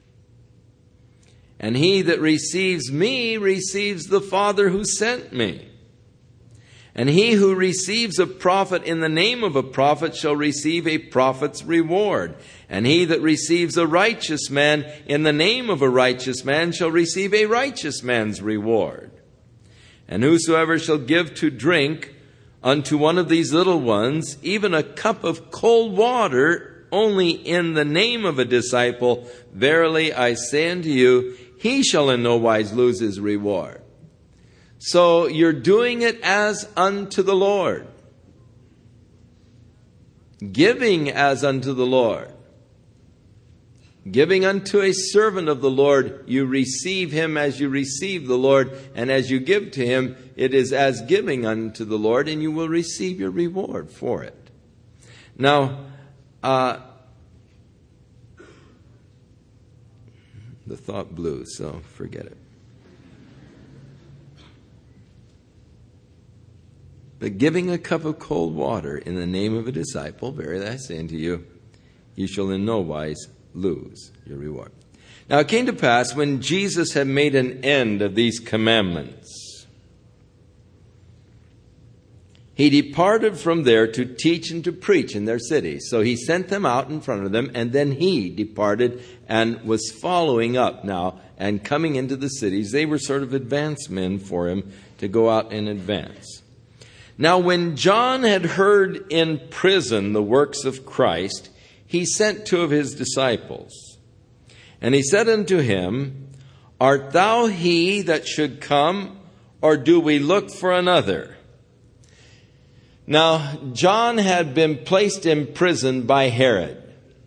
And he that receives me receives the Father who sent me. And he who receives a prophet in the name of a prophet shall receive a prophet's reward. And he that receives a righteous man in the name of a righteous man shall receive a righteous man's reward. And whosoever shall give to drink unto one of these little ones, even a cup of cold water, only in the name of a disciple, verily I say unto you, he shall in no wise lose his reward. So you're doing it as unto the Lord. Giving as unto the Lord. Giving unto a servant of the Lord, you receive him as you receive the Lord, and as you give to him, it is as giving unto the Lord, and you will receive your reward for it. Now, uh, the thought blew, so forget it. But giving a cup of cold water in the name of a disciple, verily I say unto you, you shall in no wise lose your reward. Now it came to pass, when Jesus had made an end of these commandments, he departed from there to teach and to preach in their cities. So he sent them out in front of them, and then he departed and was following up now and coming into the cities. They were sort of advance men for him to go out in advance. Now when John had heard in prison the works of Christ, he sent two of his disciples. And he said unto him, Art thou he that should come, or do we look for another? Now, John had been placed in prison by Herod.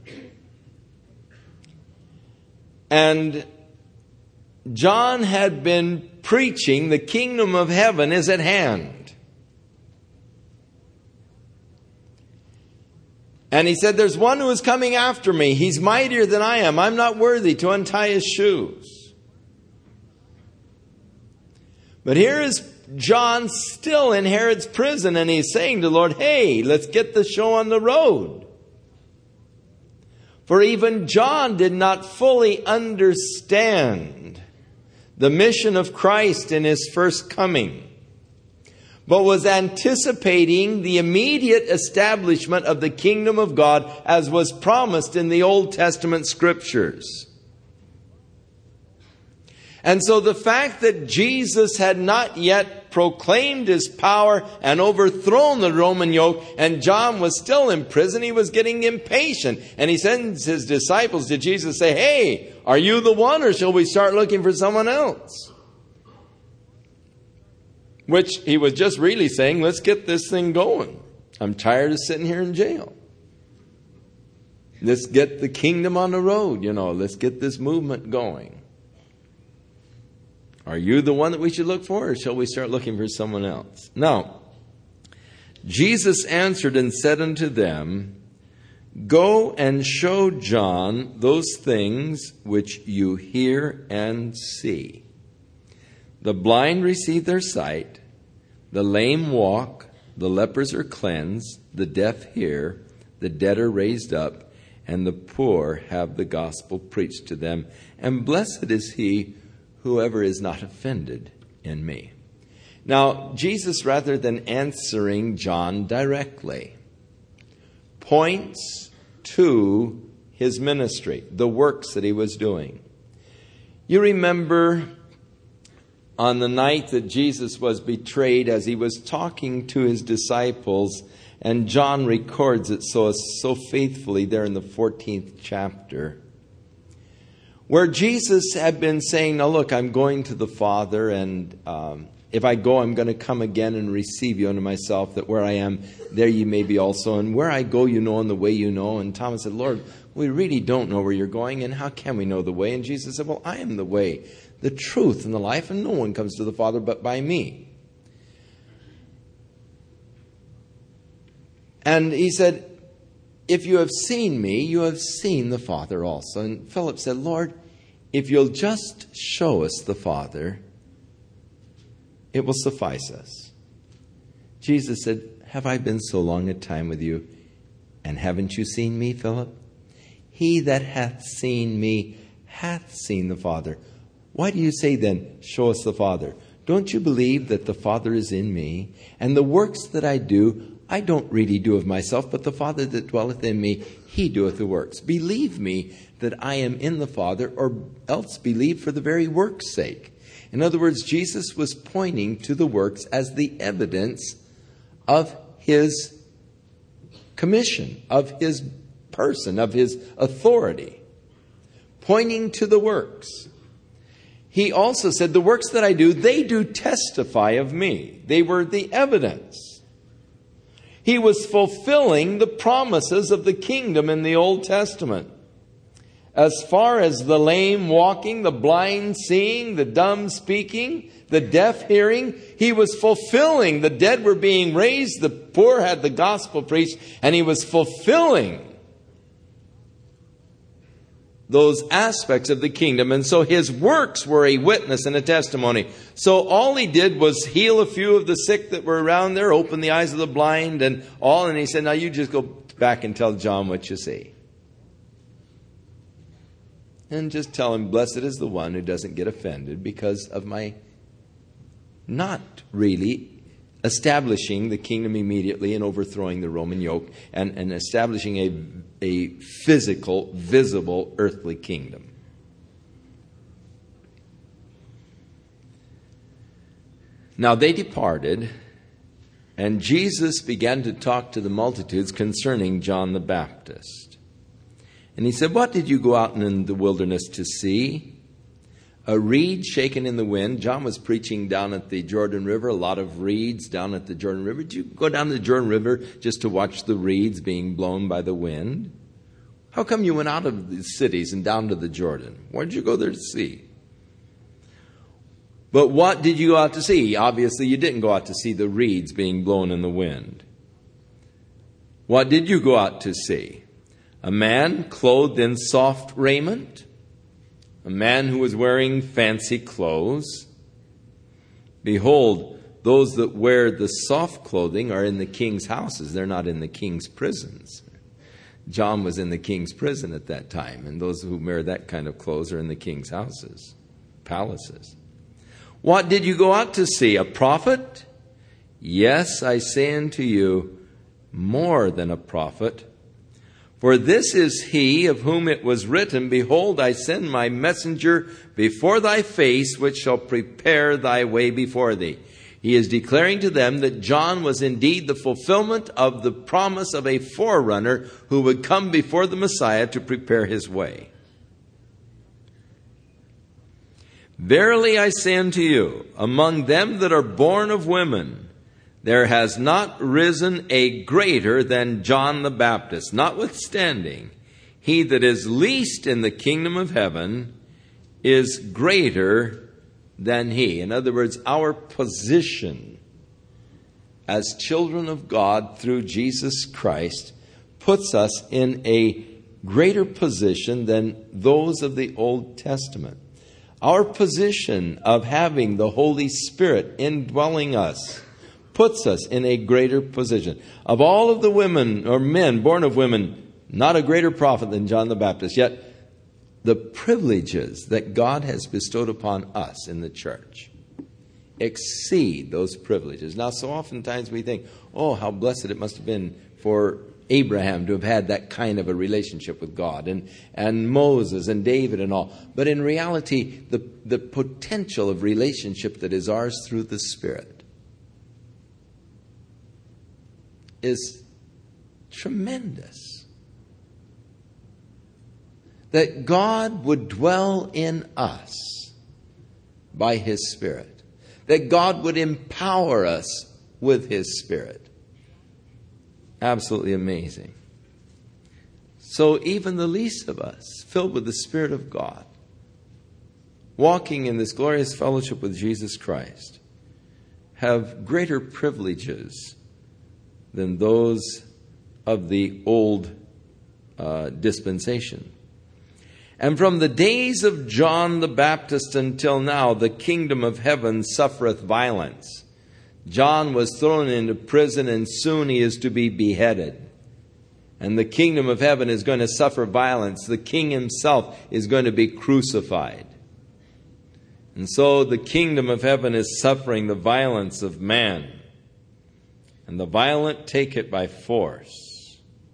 And John had been preaching, the kingdom of heaven is at hand. And he said, there's one who is coming after me. He's mightier than I am. I'm not worthy to untie his shoes. But here is John still in Herod's prison, and he's saying to the Lord, hey, let's get the show on the road. For even John did not fully understand the mission of Christ in his first coming, but was anticipating the immediate establishment of the kingdom of God as was promised in the Old Testament scriptures. And so the fact that Jesus had not yet proclaimed his power and overthrown the Roman yoke, and John was still in prison, he was getting impatient. And he sends his disciples to Jesus, say, hey, are you the one, or shall we start looking for someone else? Which he was just really saying, let's get this thing going. I'm tired of sitting here in jail. Let's get the kingdom on the road, you know. Let's get this movement going. Are you the one that we should look for, or shall we start looking for someone else? Now, Jesus answered and said unto them, Go and show John those things which you hear and see. The blind receive their sight, the lame walk, the lepers are cleansed, the deaf hear, the dead are raised up, and the poor have the gospel preached to them. And blessed is he whoever is not offended in me. Now, Jesus, rather than answering John directly, points to his ministry, the works that he was doing. You remember on the night that Jesus was betrayed, as he was talking to his disciples, and John records it so, so faithfully there in the fourteenth chapter, where Jesus had been saying, now look, I'm going to the Father, and um, if I go, I'm going to come again and receive you unto myself, that where I am, there you may be also. And where I go, you know, and the way you know. And Thomas said, Lord, we really don't know where you're going, and how can we know the way? And Jesus said, well, I am the way, the truth, and the life, and no one comes to the Father but by me. And he said, if you have seen me, you have seen the Father also. And Philip said, Lord, if you'll just show us the Father, it will suffice us. Jesus said, have I been so long a time with you, and haven't you seen me, Philip? He that hath seen me hath seen the Father. Why do you say then, show us the Father? Don't you believe that the Father is in me, and the works that I do, I don't really do of myself, but the Father that dwelleth in me, he doeth the works. Believe me that I am in the Father, or else believe for the very work's sake. In other words, Jesus was pointing to the works as the evidence of his commission, of his person of his authority, pointing to the works. He also said, the works that I do, they do testify of me. They were the evidence. He was fulfilling the promises of the kingdom in the Old Testament. As far as the lame walking, the blind seeing, the dumb speaking, the deaf hearing, he was fulfilling. The dead were being raised, the poor had the gospel preached, and he was fulfilling those aspects of the kingdom. And so his works were a witness and a testimony. So all he did was heal a few of the sick that were around there, open the eyes of the blind and all. And he said, now you just go back and tell John what you see. And just tell him, blessed is the one who doesn't get offended because of my not really establishing the kingdom immediately and overthrowing the Roman yoke and, and establishing a, a physical, visible, earthly kingdom. Now they departed, and Jesus began to talk to the multitudes concerning John the Baptist. And he said, what did you go out in the wilderness to see? A reed shaken in the wind. John was preaching down at the Jordan River, a lot of reeds down at the Jordan River. Did you go down to the Jordan River just to watch the reeds being blown by the wind? How come you went out of the cities and down to the Jordan? Where did you go there to see? But what did you go out to see? Obviously, you didn't go out to see the reeds being blown in the wind. What did you go out to see? A man clothed in soft raiment? A man who was wearing fancy clothes? Behold, those that wear the soft clothing are in the king's houses. They're not in the king's prisons. John was in the king's prison at that time, and those who wear that kind of clothes are in the king's houses, palaces. What did you go out to see? A prophet? Yes, I say unto you, more than a prophet. For this is he of whom it was written, behold, I send my messenger before thy face, which shall prepare thy way before thee. He is declaring to them that John was indeed the fulfillment of the promise of a forerunner who would come before the Messiah to prepare his way. Verily I say unto you, among them that are born of women, there has not risen a greater than John the Baptist. Notwithstanding, he that is least in the kingdom of heaven is greater than he. In other words, our position as children of God through Jesus Christ puts us in a greater position than those of the Old Testament. Our position of having the Holy Spirit indwelling us puts us in a greater position. Of all of the women or men born of women, not a greater prophet than John the Baptist. Yet the privileges that God has bestowed upon us in the church exceed those privileges. Now, so oftentimes we think, oh, how blessed it must have been for Abraham to have had that kind of a relationship with God, and, and Moses and David and all. But in reality, the, the potential of relationship that is ours through the Spirit is tremendous. That God would dwell in us by His Spirit. That God would empower us with His Spirit. Absolutely amazing. So even the least of us, filled with the Spirit of God, walking in this glorious fellowship with Jesus Christ, have greater privileges than those of the old uh, dispensation. And from the days of John the Baptist until now, the kingdom of heaven suffereth violence. John was thrown into prison, and soon he is to be beheaded. And the kingdom of heaven is going to suffer violence. The king himself is going to be crucified. And so the kingdom of heaven is suffering the violence of man. And the violent take it by force.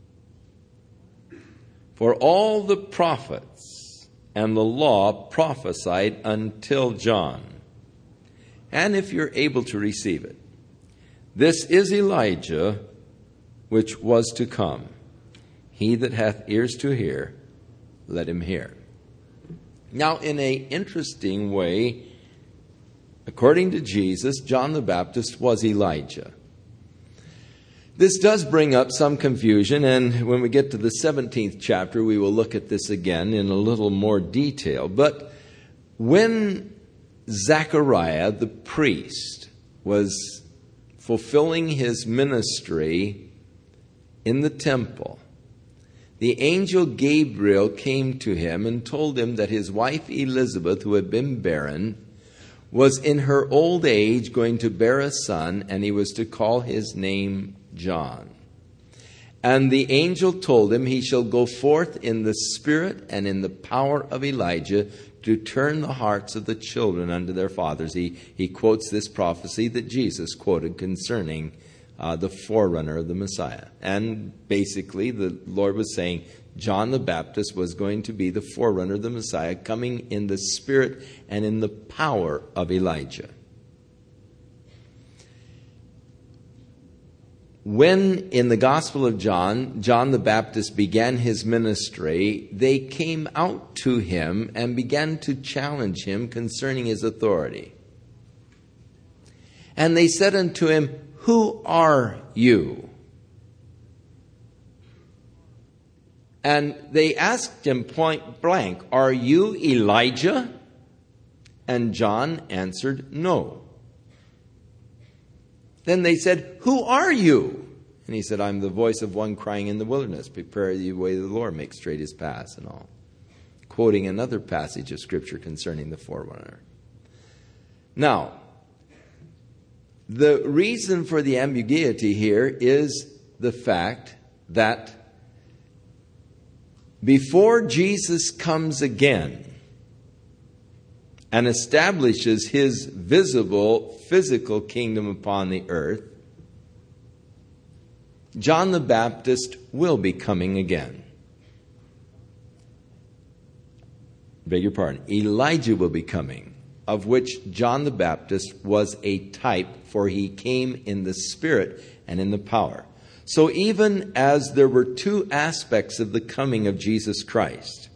For all the prophets and the law prophesied until John. And if you're able to receive it, this is Elijah which was to come. He that hath ears to hear, let him hear. Now, in an interesting way, according to Jesus, John the Baptist was Elijah. This does bring up some confusion, and when we get to the seventeenth chapter, we will look at this again in a little more detail. But when Zechariah, the priest, was fulfilling his ministry in the temple, the angel Gabriel came to him and told him that his wife Elizabeth, who had been barren, was in her old age going to bear a son, and he was to call his name John. And the angel told him, he shall go forth in the spirit and in the power of Elijah to turn the hearts of the children unto their fathers. He, he quotes this prophecy that Jesus quoted concerning uh, the forerunner of the Messiah. And basically the Lord was saying John the Baptist was going to be the forerunner of the Messiah, coming in the spirit and in the power of Elijah. When in the Gospel of John, John the Baptist began his ministry, they came out to him and began to challenge him concerning his authority. And they said unto him, "Who are you?" And they asked him point blank, "Are you Elijah?" And John answered, "No." Then they said, "Who are you?" And he said, "I'm the voice of one crying in the wilderness, prepare the way of the Lord, make straight his paths," and all. Quoting another passage of Scripture concerning the forerunner. Now, the reason for the ambiguity here is the fact that before Jesus comes again and establishes his visible, physical kingdom upon the earth, John the Baptist will be coming again. Beg your pardon. Elijah will be coming, of which John the Baptist was a type, for he came in the spirit and in the power. So even as there were two aspects of the coming of Jesus Christ,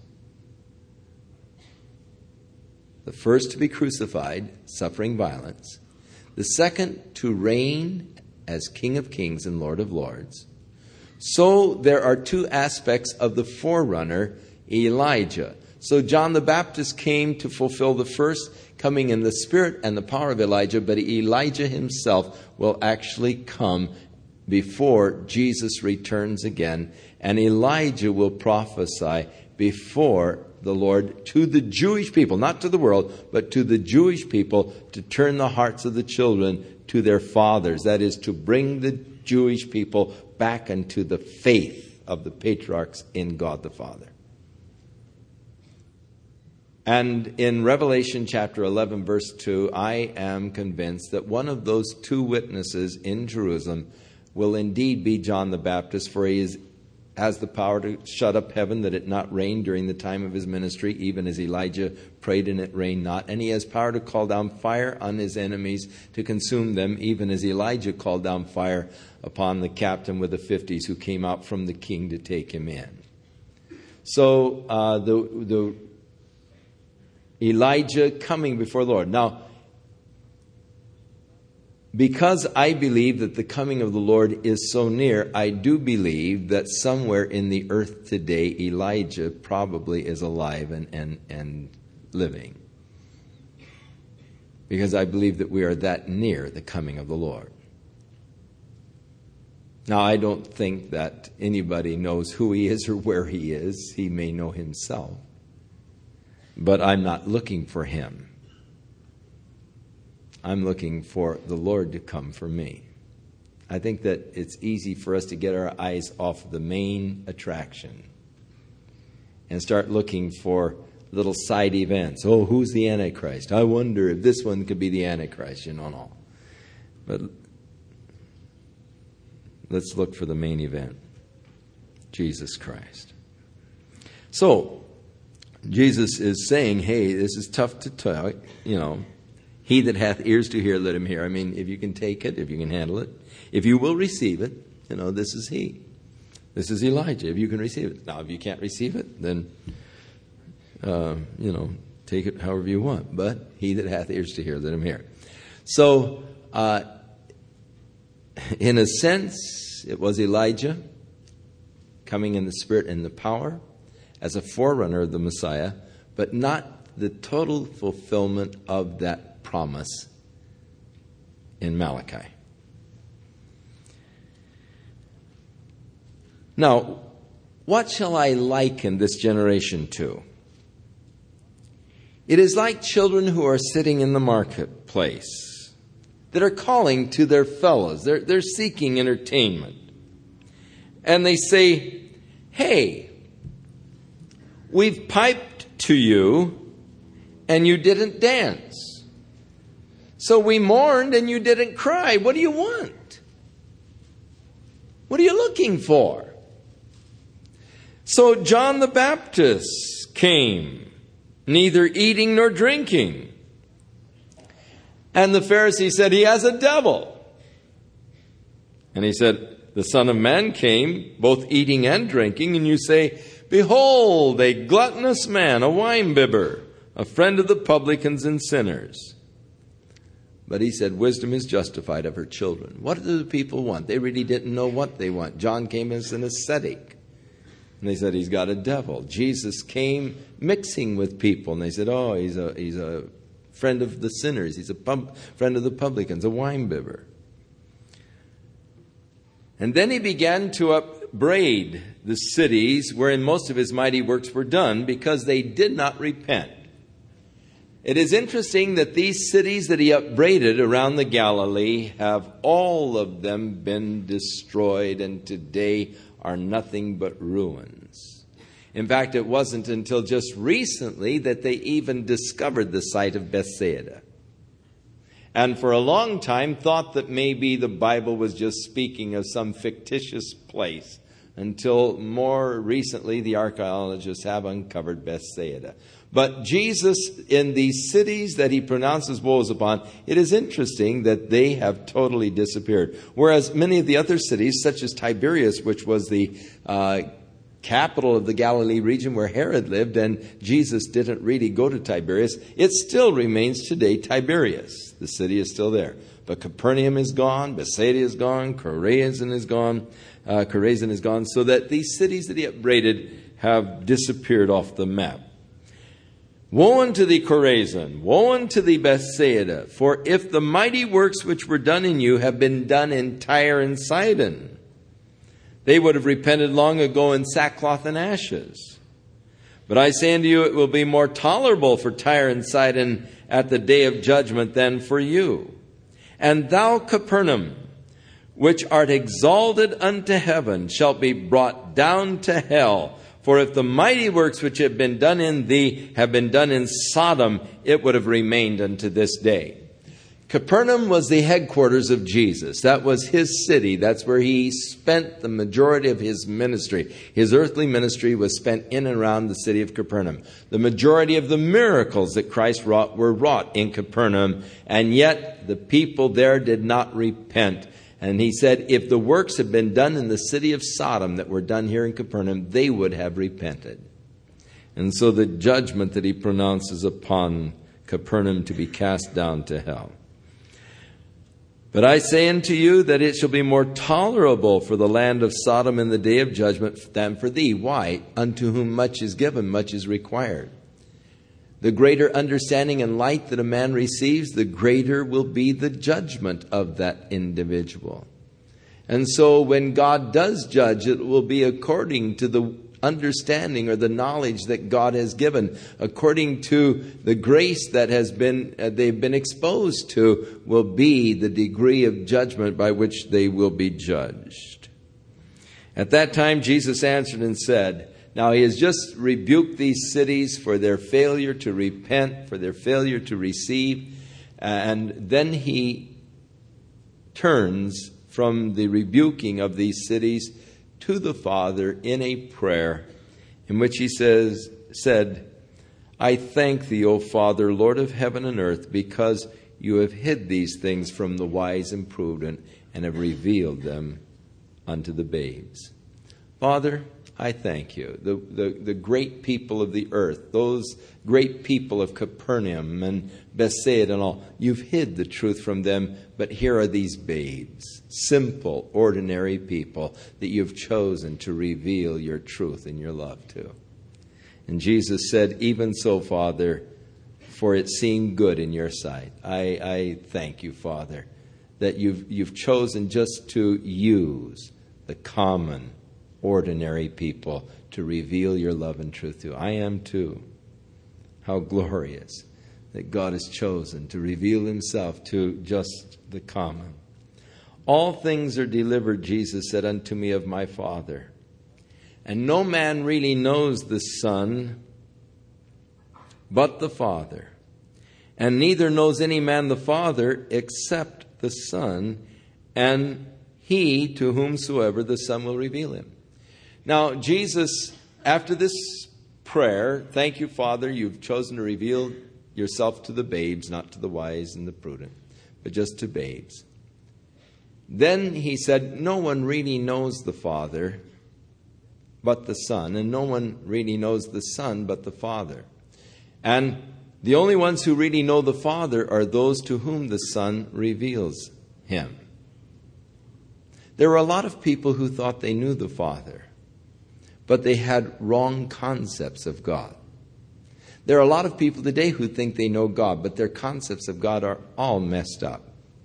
the first to be crucified, suffering violence. The second to reign as King of Kings and Lord of Lords. So there are two aspects of the forerunner, Elijah. So John the Baptist came to fulfill the first, coming in the spirit and the power of Elijah, but Elijah himself will actually come before Jesus returns again. And Elijah will prophesy before the Lord to the Jewish people, not to the world, but to the Jewish people, to turn the hearts of the children to their fathers. That is, to bring the Jewish people back into the faith of the patriarchs in God the Father. And in Revelation chapter eleven, verse two, I am convinced that one of those two witnesses in Jerusalem will indeed be John the Baptist, for he is has the power to shut up heaven that it not rain during the time of his ministry, even as Elijah prayed and it rained not. And he has power to call down fire on his enemies to consume them, even as Elijah called down fire upon the captain with the fifties who came out from the king to take him in. So uh, the, the Elijah coming before the Lord. Now, because I believe that the coming of the Lord is so near, I do believe that somewhere in the earth today, Elijah probably is alive and, and, and living. Because I believe that we are that near the coming of the Lord. Now, I don't think that anybody knows who he is or where he is. He may know himself. But I'm not looking for him. I'm looking for the Lord to come for me. I think that it's easy for us to get our eyes off the main attraction and start looking for little side events. Oh, who's the Antichrist? I wonder if this one could be the Antichrist. You know, no. But let's look for the main event, Jesus Christ. So, Jesus is saying, hey, this is tough to tell, you know. He that hath ears to hear, let him hear. I mean, if you can take it, if you can handle it, if you will receive it, you know, this is he. This is Elijah, if you can receive it. Now, if you can't receive it, then, uh, you know, take it however you want. But he that hath ears to hear, let him hear. So, uh, in a sense, it was Elijah coming in the spirit and the power as a forerunner of the Messiah, but not the total fulfillment of that promise in Malachi. Now, what shall I liken this generation to? It is like children who are sitting in the marketplace that are calling to their fellows. They're, they're seeking entertainment. And they say, hey, we've piped to you and you didn't dance. So we mourned and you didn't cry. What do you want? What are you looking for? So John the Baptist came, neither eating nor drinking. And the Pharisee said, he has a devil. And he said, the Son of Man came, both eating and drinking, and you say, behold, a gluttonous man, a wine-bibber, a friend of the publicans and sinners. But he said, wisdom is justified of her children. What do the people want? They really didn't know what they want. John came as an ascetic. And they said, he's got a devil. Jesus came mixing with people. And they said, oh, he's a he's a friend of the sinners. He's a pub, friend of the publicans, a wine-bibber. And then he began to upbraid the cities wherein most of his mighty works were done because they did not repent. It is interesting that these cities that he upbraided around the Galilee have all of them been destroyed and today are nothing but ruins. In fact, it wasn't until just recently that they even discovered the site of Bethsaida. And for a long time thought that maybe the Bible was just speaking of some fictitious place, until more recently the archaeologists have uncovered Bethsaida. But Jesus, in these cities that he pronounces woes upon, it is interesting that they have totally disappeared. Whereas many of the other cities, such as Tiberias, which was the uh, capital of the Galilee region where Herod lived, and Jesus didn't really go to Tiberias, it still remains today Tiberias. The city is still there. But Capernaum is gone, Bethsaida is gone, Chorazin is gone, uh, Chorazin is gone, so that these cities that he upbraided have disappeared off the map. Woe unto thee, Chorazin! Woe unto thee, Bethsaida! For if the mighty works which were done in you have been done in Tyre and Sidon, they would have repented long ago in sackcloth and ashes. But I say unto you, it will be more tolerable for Tyre and Sidon at the day of judgment than for you. And thou, Capernaum, which art exalted unto heaven, shalt be brought down to hell. For if the mighty works which have been done in thee have been done in Sodom, it would have remained unto this day. Capernaum was the headquarters of Jesus. That was his city. That's where he spent the majority of his ministry. His earthly ministry was spent in and around the city of Capernaum. The majority of the miracles that Christ wrought were wrought in Capernaum, and yet the people there did not repent. And he said, if the works had been done in the city of Sodom that were done here in Capernaum, they would have repented. And so the judgment that he pronounces upon Capernaum to be cast down to hell. But I say unto you that it shall be more tolerable for the land of Sodom in the day of judgment than for thee. Why? Unto whom much is given, much is required. The greater understanding and light that a man receives, the greater will be the judgment of that individual. And so when God does judge, it will be according to the understanding or the knowledge that God has given, according to the grace that has been uh, they've been exposed to, will be the degree of judgment by which they will be judged. At that time Jesus answered and said, now he has just rebuked these cities for their failure to repent, for their failure to receive, and then he turns from the rebuking of these cities to the Father in a prayer in which he says, said, I thank thee, O Father, Lord of heaven and earth, because you have hid these things from the wise and prudent and have revealed them unto the babes. Father, I thank you. The, the, the great people of the earth, those great people of Capernaum and Bethsaida and all, you've hid the truth from them, but here are these babes, simple, ordinary people that you've chosen to reveal your truth and your love to. And Jesus said, even so, Father, for it seemed good in your sight. I, I thank you, Father, that you've, you've chosen just to use the common, ordinary people to reveal your love and truth to. I am too. How glorious that God has chosen to reveal himself to just the common. All things are delivered, Jesus said, unto me of my Father. And no man really knows the Son but the Father. And neither knows any man the Father except the Son, and he to whomsoever the Son will reveal him. Now, Jesus, after this prayer, thank you, Father, you've chosen to reveal yourself to the babes, not to the wise and the prudent, but just to babes. Then he said, no one really knows the Father but the Son, and no one really knows the Son but the Father. And the only ones who really know the Father are those to whom the Son reveals him. There were a lot of people who thought they knew the Father, but they had wrong concepts of God. There are a lot of people today who think they know God, but their concepts of God are all messed up.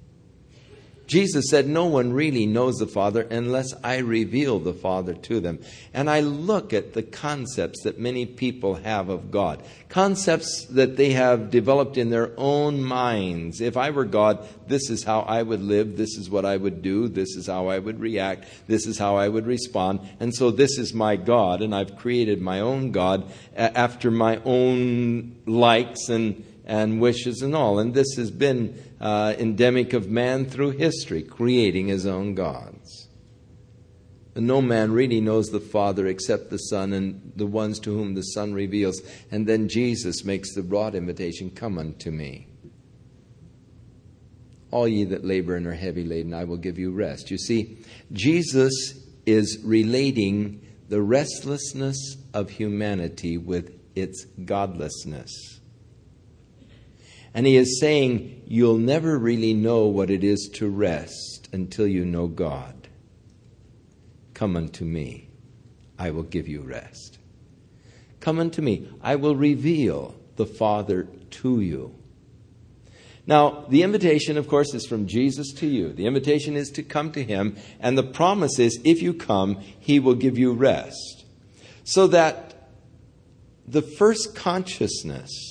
Jesus said, no one really knows the Father unless I reveal the Father to them. And I look at the concepts that many people have of God. Concepts that they have developed in their own minds. If I were God, this is how I would live. This is what I would do. This is how I would react. This is how I would respond. And so this is my God. And I've created my own God after my own likes and and wishes and all. And this has been uh, endemic of man through history, creating his own gods. And no man really knows the Father except the Son and the ones to whom the Son reveals. And then Jesus makes the broad invitation, come unto me. All ye that labor and are heavy laden, I will give you rest. You see, Jesus is relating the restlessness of humanity with its godlessness. And he is saying, you'll never really know what it is to rest until you know God. Come unto me, I will give you rest. Come unto me, I will reveal the Father to you. Now, the invitation, of course, is from Jesus to you. The invitation is to come to him, and the promise is, if you come, he will give you rest. So that the first consciousness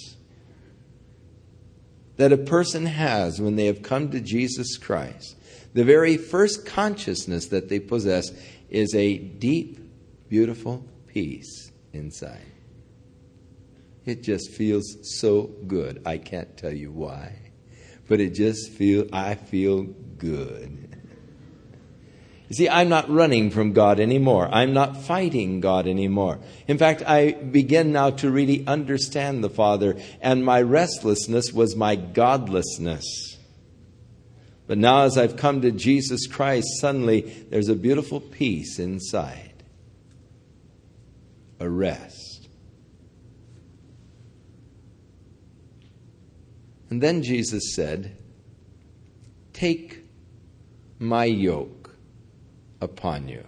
that a person has when they have come to Jesus Christ, the very first consciousness that they possess is a deep, beautiful peace inside. It just feels so good. I can't tell you why, but it just feels, I feel good. You see, I'm not running from God anymore. I'm not fighting God anymore. In fact, I begin now to really understand the Father, and my restlessness was my godlessness. But now as I've come to Jesus Christ, suddenly there's a beautiful peace inside. A rest. And then Jesus said, take my yoke upon you.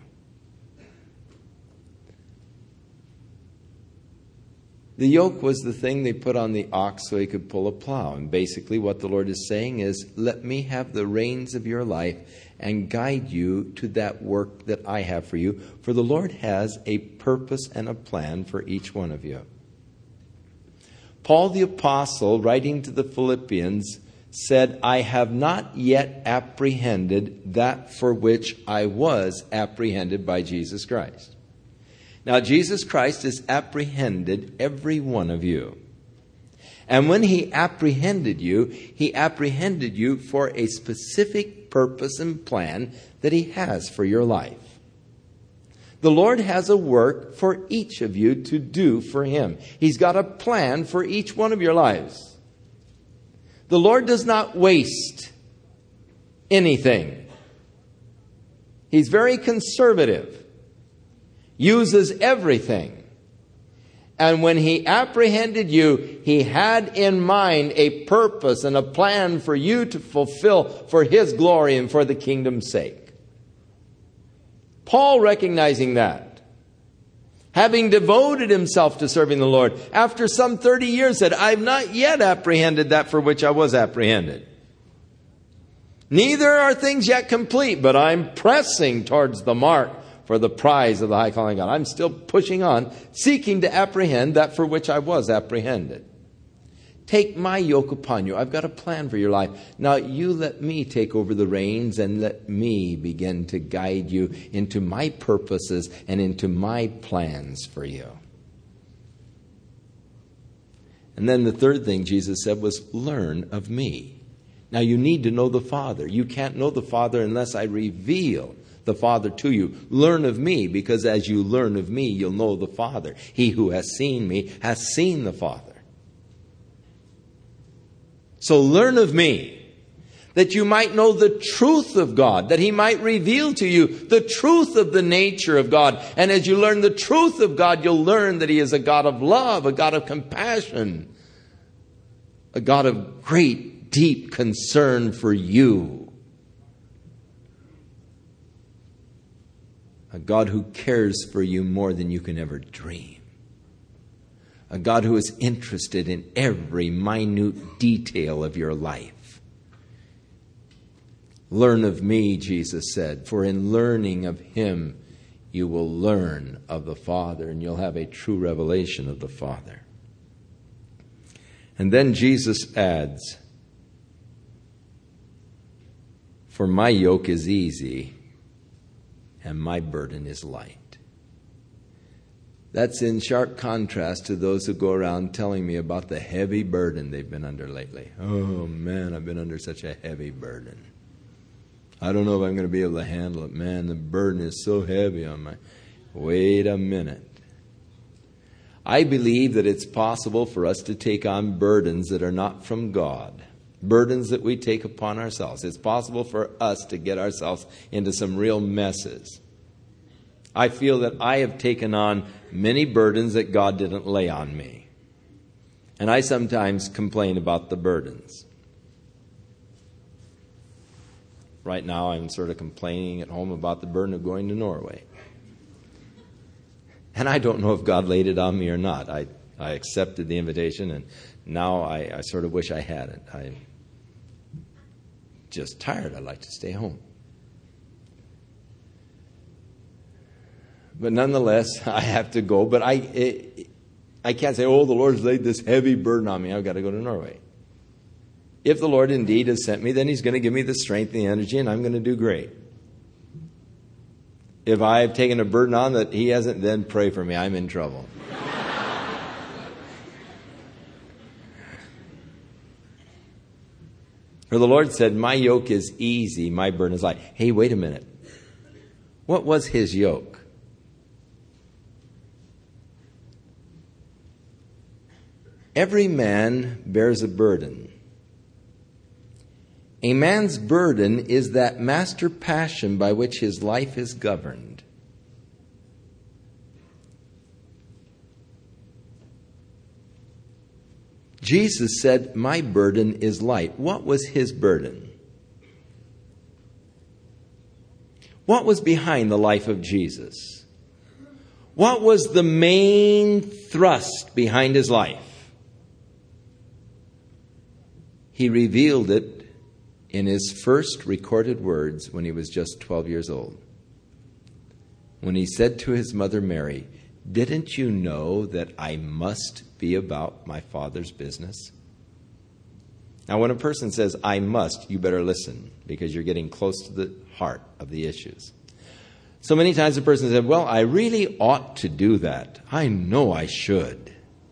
The yoke was the thing they put on the ox so he could pull a plow. And basically what the Lord is saying is, let me have the reins of your life and guide you to that work that I have for you. For the Lord has a purpose and a plan for each one of you. Paul the Apostle, writing to the Philippians, said, I have not yet apprehended that for which I was apprehended by Jesus Christ. Now, Jesus Christ has apprehended every one of you. And when he apprehended you, he apprehended you for a specific purpose and plan that he has for your life. The Lord has a work for each of you to do for him. He's got a plan for each one of your lives. The Lord does not waste anything. He's very conservative. uses everything. And when he apprehended you, he had in mind a purpose and a plan for you to fulfill for his glory and for the kingdom's sake. Paul, recognizing that, having devoted himself to serving the Lord, after some thirty years said, I've not yet apprehended that for which I was apprehended. Neither are things yet complete, but I'm pressing towards the mark for the prize of the high calling of God. I'm still pushing on, seeking to apprehend that for which I was apprehended. Take my yoke upon you. I've got a plan for your life. Now you let me take over the reins and let me begin to guide you into my purposes and into my plans for you. And then the third thing Jesus said was, learn of me. Now you need to know the Father. You can't know the Father unless I reveal the Father to you. Learn of me, because as you learn of me, you'll know the Father. He who has seen me has seen the Father. So learn of me, that you might know the truth of God, that he might reveal to you the truth of the nature of God. And as you learn the truth of God, you'll learn that he is a God of love, a God of compassion, a God of great, deep concern for you. A God who cares for you more than you can ever dream. A God who is interested in every minute detail of your life. Learn of me, Jesus said, for in learning of him, you will learn of the Father, and you'll have a true revelation of the Father. And then Jesus adds, for my yoke is easy, and my burden is light. That's in sharp contrast to those who go around telling me about the heavy burden they've been under lately. Oh man, I've been under such a heavy burden. I don't know if I'm going to be able to handle it. Man, the burden is so heavy on my... Wait a minute. I believe that it's possible for us to take on burdens that are not from God. Burdens that we take upon ourselves. It's possible for us to get ourselves into some real messes. I feel that I have taken on many burdens that God didn't lay on me. And I sometimes complain about the burdens. Right now I'm sort of complaining at home about the burden of going to Norway. And I don't know if God laid it on me or not. I, I accepted the invitation, and now I, I sort of wish I hadn't. I'm just tired. I'd like to stay home. But nonetheless, I have to go. But I it, I can't say, oh, the Lord's laid this heavy burden on me. I've got to go to Norway. If the Lord indeed has sent me, then he's going to give me the strength and the energy, and I'm going to do great. If I've taken a burden on that he hasn't, then pray for me. I'm in trouble. For the Lord said, my yoke is easy, my burden is light. Hey, wait a minute. What was his yoke? Every man bears a burden. A man's burden is that master passion by which his life is governed. Jesus said, my burden is light. What was his burden? What was behind the life of Jesus? What was the main thrust behind his life? He revealed it in his first recorded words when he was just twelve years old. When he said to his mother Mary, didn't you know that I must be about my Father's business? Now, when a person says, I must, you better listen, because you're getting close to the heart of the issues. So many times a person said, well, I really ought to do that. I know I should.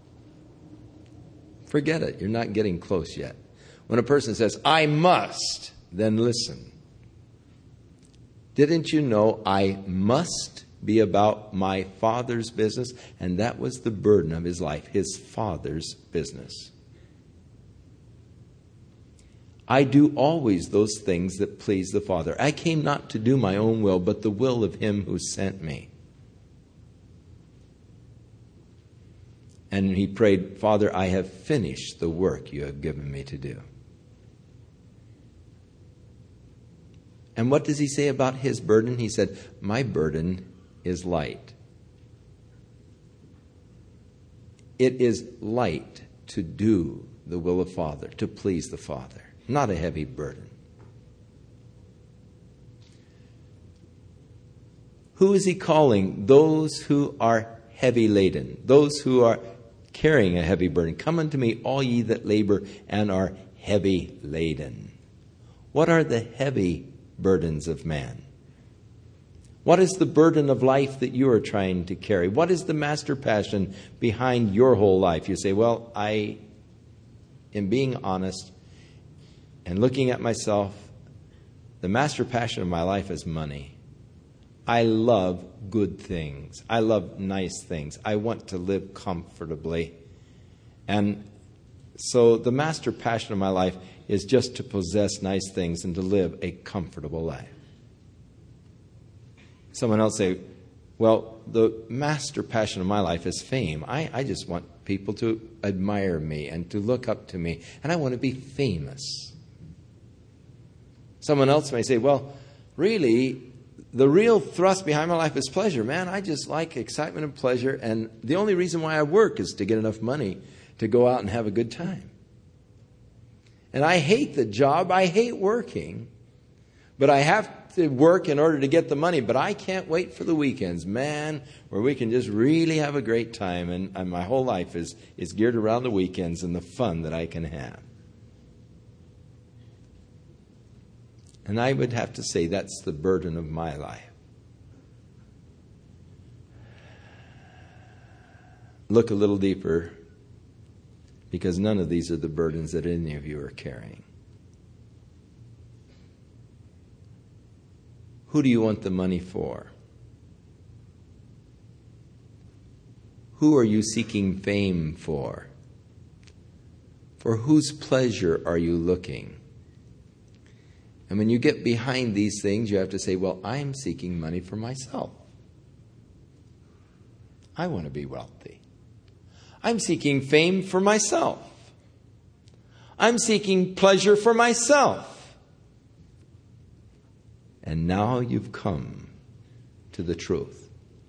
Forget it. You're not getting close yet. When a person says, I must, then listen. Didn't you know I must be about my Father's business? And that was the burden of his life, his Father's business. I do always those things that please the Father. I came not to do my own will, but the will of him who sent me. And he prayed, Father, I have finished the work you have given me to do. And what does he say about his burden? He said, my burden is light. It is light to do the will of Father, to please the Father, not a heavy burden. Who is he calling? Those who are heavy laden, those who are carrying a heavy burden. Come unto me, all ye that labor and are heavy laden. What are the heavy burdens of man? What is the burden of life that you are trying to carry? What is the master passion behind your whole life? You say, well, I am being honest and looking at myself. The master passion of my life is money. I love good things. I love nice things. I want to live comfortably. And so the master passion of my life is just to possess nice things and to live a comfortable life. Someone else say, well, the master passion of my life is fame. I, I just want people to admire me and to look up to me. And I want to be famous. Someone else may say, well, really, the real thrust behind my life is pleasure. Man, I just like excitement and pleasure. And the only reason why I work is to get enough money to go out and have a good time. And I hate the job. I hate working. But I have to work in order to get the money. But I can't wait for the weekends, man, where we can just really have a great time. And, and my whole life is, is geared around the weekends and the fun that I can have. And I would have to say that's the burden of my life. Look a little deeper, because none of these are the burdens that any of you are carrying. Who do you want the money for? Who are you seeking fame for? For whose pleasure are you looking? And when you get behind these things, you have to say, well, I'm seeking money for myself. I want to be wealthy. I'm seeking fame for myself. I'm seeking pleasure for myself. And now you've come to the truth.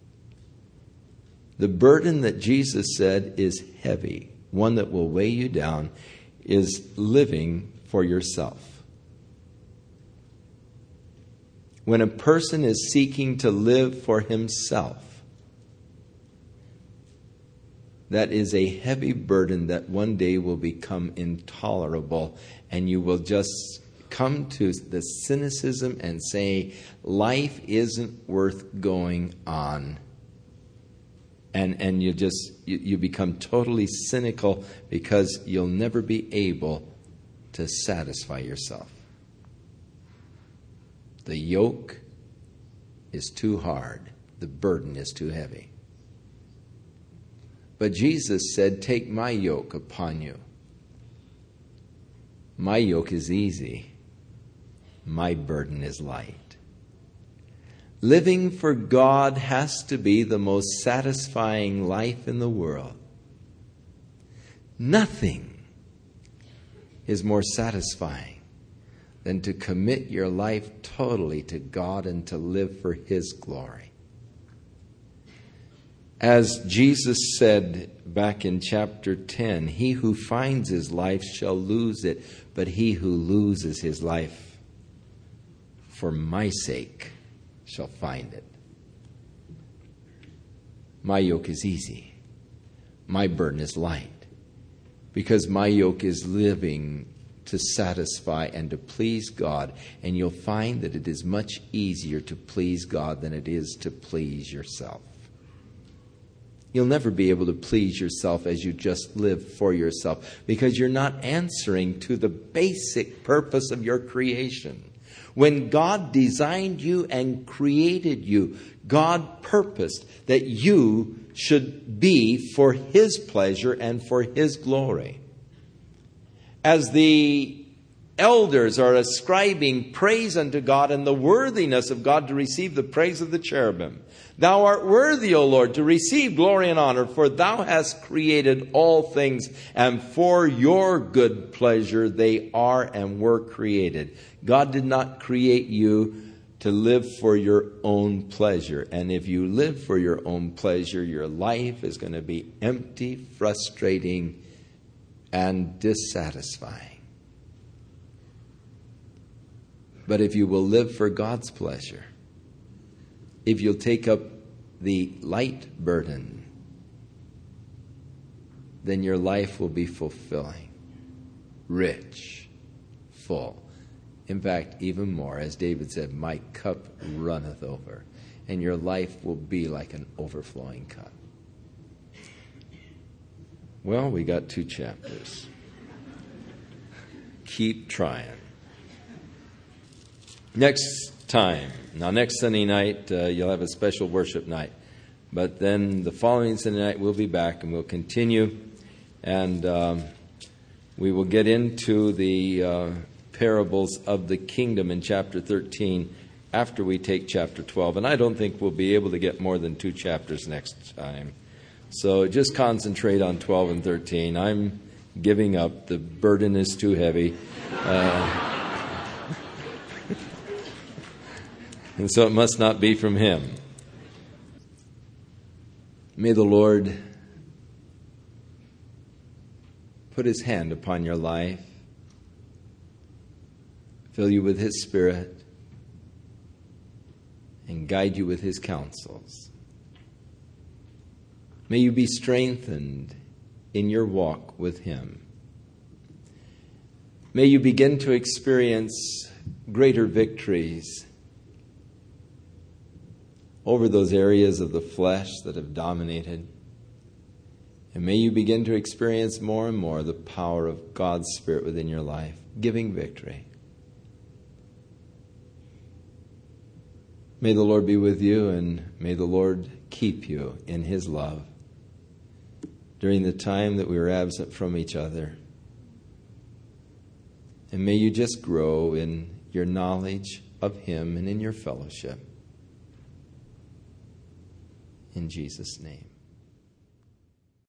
The burden that Jesus said is heavy, one that will weigh you down, is living for yourself. When a person is seeking to live for himself, that is a heavy burden that one day will become intolerable, and you will just come to the cynicism and say, life isn't worth going on. And and you just you, you become totally cynical because you'll never be able to satisfy yourself. The yoke is too hard. The burden is too heavy. But Jesus said, take my yoke upon you. My yoke is easy. My burden is light. Living for God has to be the most satisfying life in the world. Nothing is more satisfying than to commit your life totally to God and to live for His glory. As Jesus said back in chapter ten, he who finds his life shall lose it, but he who loses his life for my sake shall find it. My yoke is easy. My burden is light, because my yoke is living to satisfy and to please God. And you'll find that it is much easier to please God than it is to please yourself. You'll never be able to please yourself as you just live for yourself, because you're not answering to the basic purpose of your creation. When God designed you and created you, God purposed that you should be for His pleasure and for His glory. As the elders are ascribing praise unto God and the worthiness of God to receive the praise of the cherubim. Thou art worthy, O Lord, to receive glory and honor, for thou hast created all things, and for your good pleasure they are and were created. God did not create you to live for your own pleasure. And if you live for your own pleasure, your life is going to be empty, frustrating, and dissatisfying. But if you will live for God's pleasure, if you'll take up the light burden, then your life will be fulfilling, rich, full. In fact, even more, as David said, my cup runneth over. And your life will be like an overflowing cup. Well, we got two chapters. Keep trying. Next time, now next Sunday night, uh, you'll have a special worship night. But then the following Sunday night, we'll be back and we'll continue. And um, we will get into the uh, parables of the kingdom in chapter thirteen after we take chapter twelve. And I don't think we'll be able to get more than two chapters next time. So just concentrate on twelve and thirteen. I'm giving up. The burden is too heavy. Uh, and so it must not be from him. May the Lord put his hand upon your life, fill you with his Spirit, and guide you with his counsels. May you be strengthened in your walk with him. May you begin to experience greater victories over those areas of the flesh that have dominated. And may you begin to experience more and more the power of God's Spirit within your life, giving victory. May the Lord be with you, and may the Lord keep you in his love during the time that we were absent from each other. And may you just grow in your knowledge of him and in your fellowship. In Jesus' name.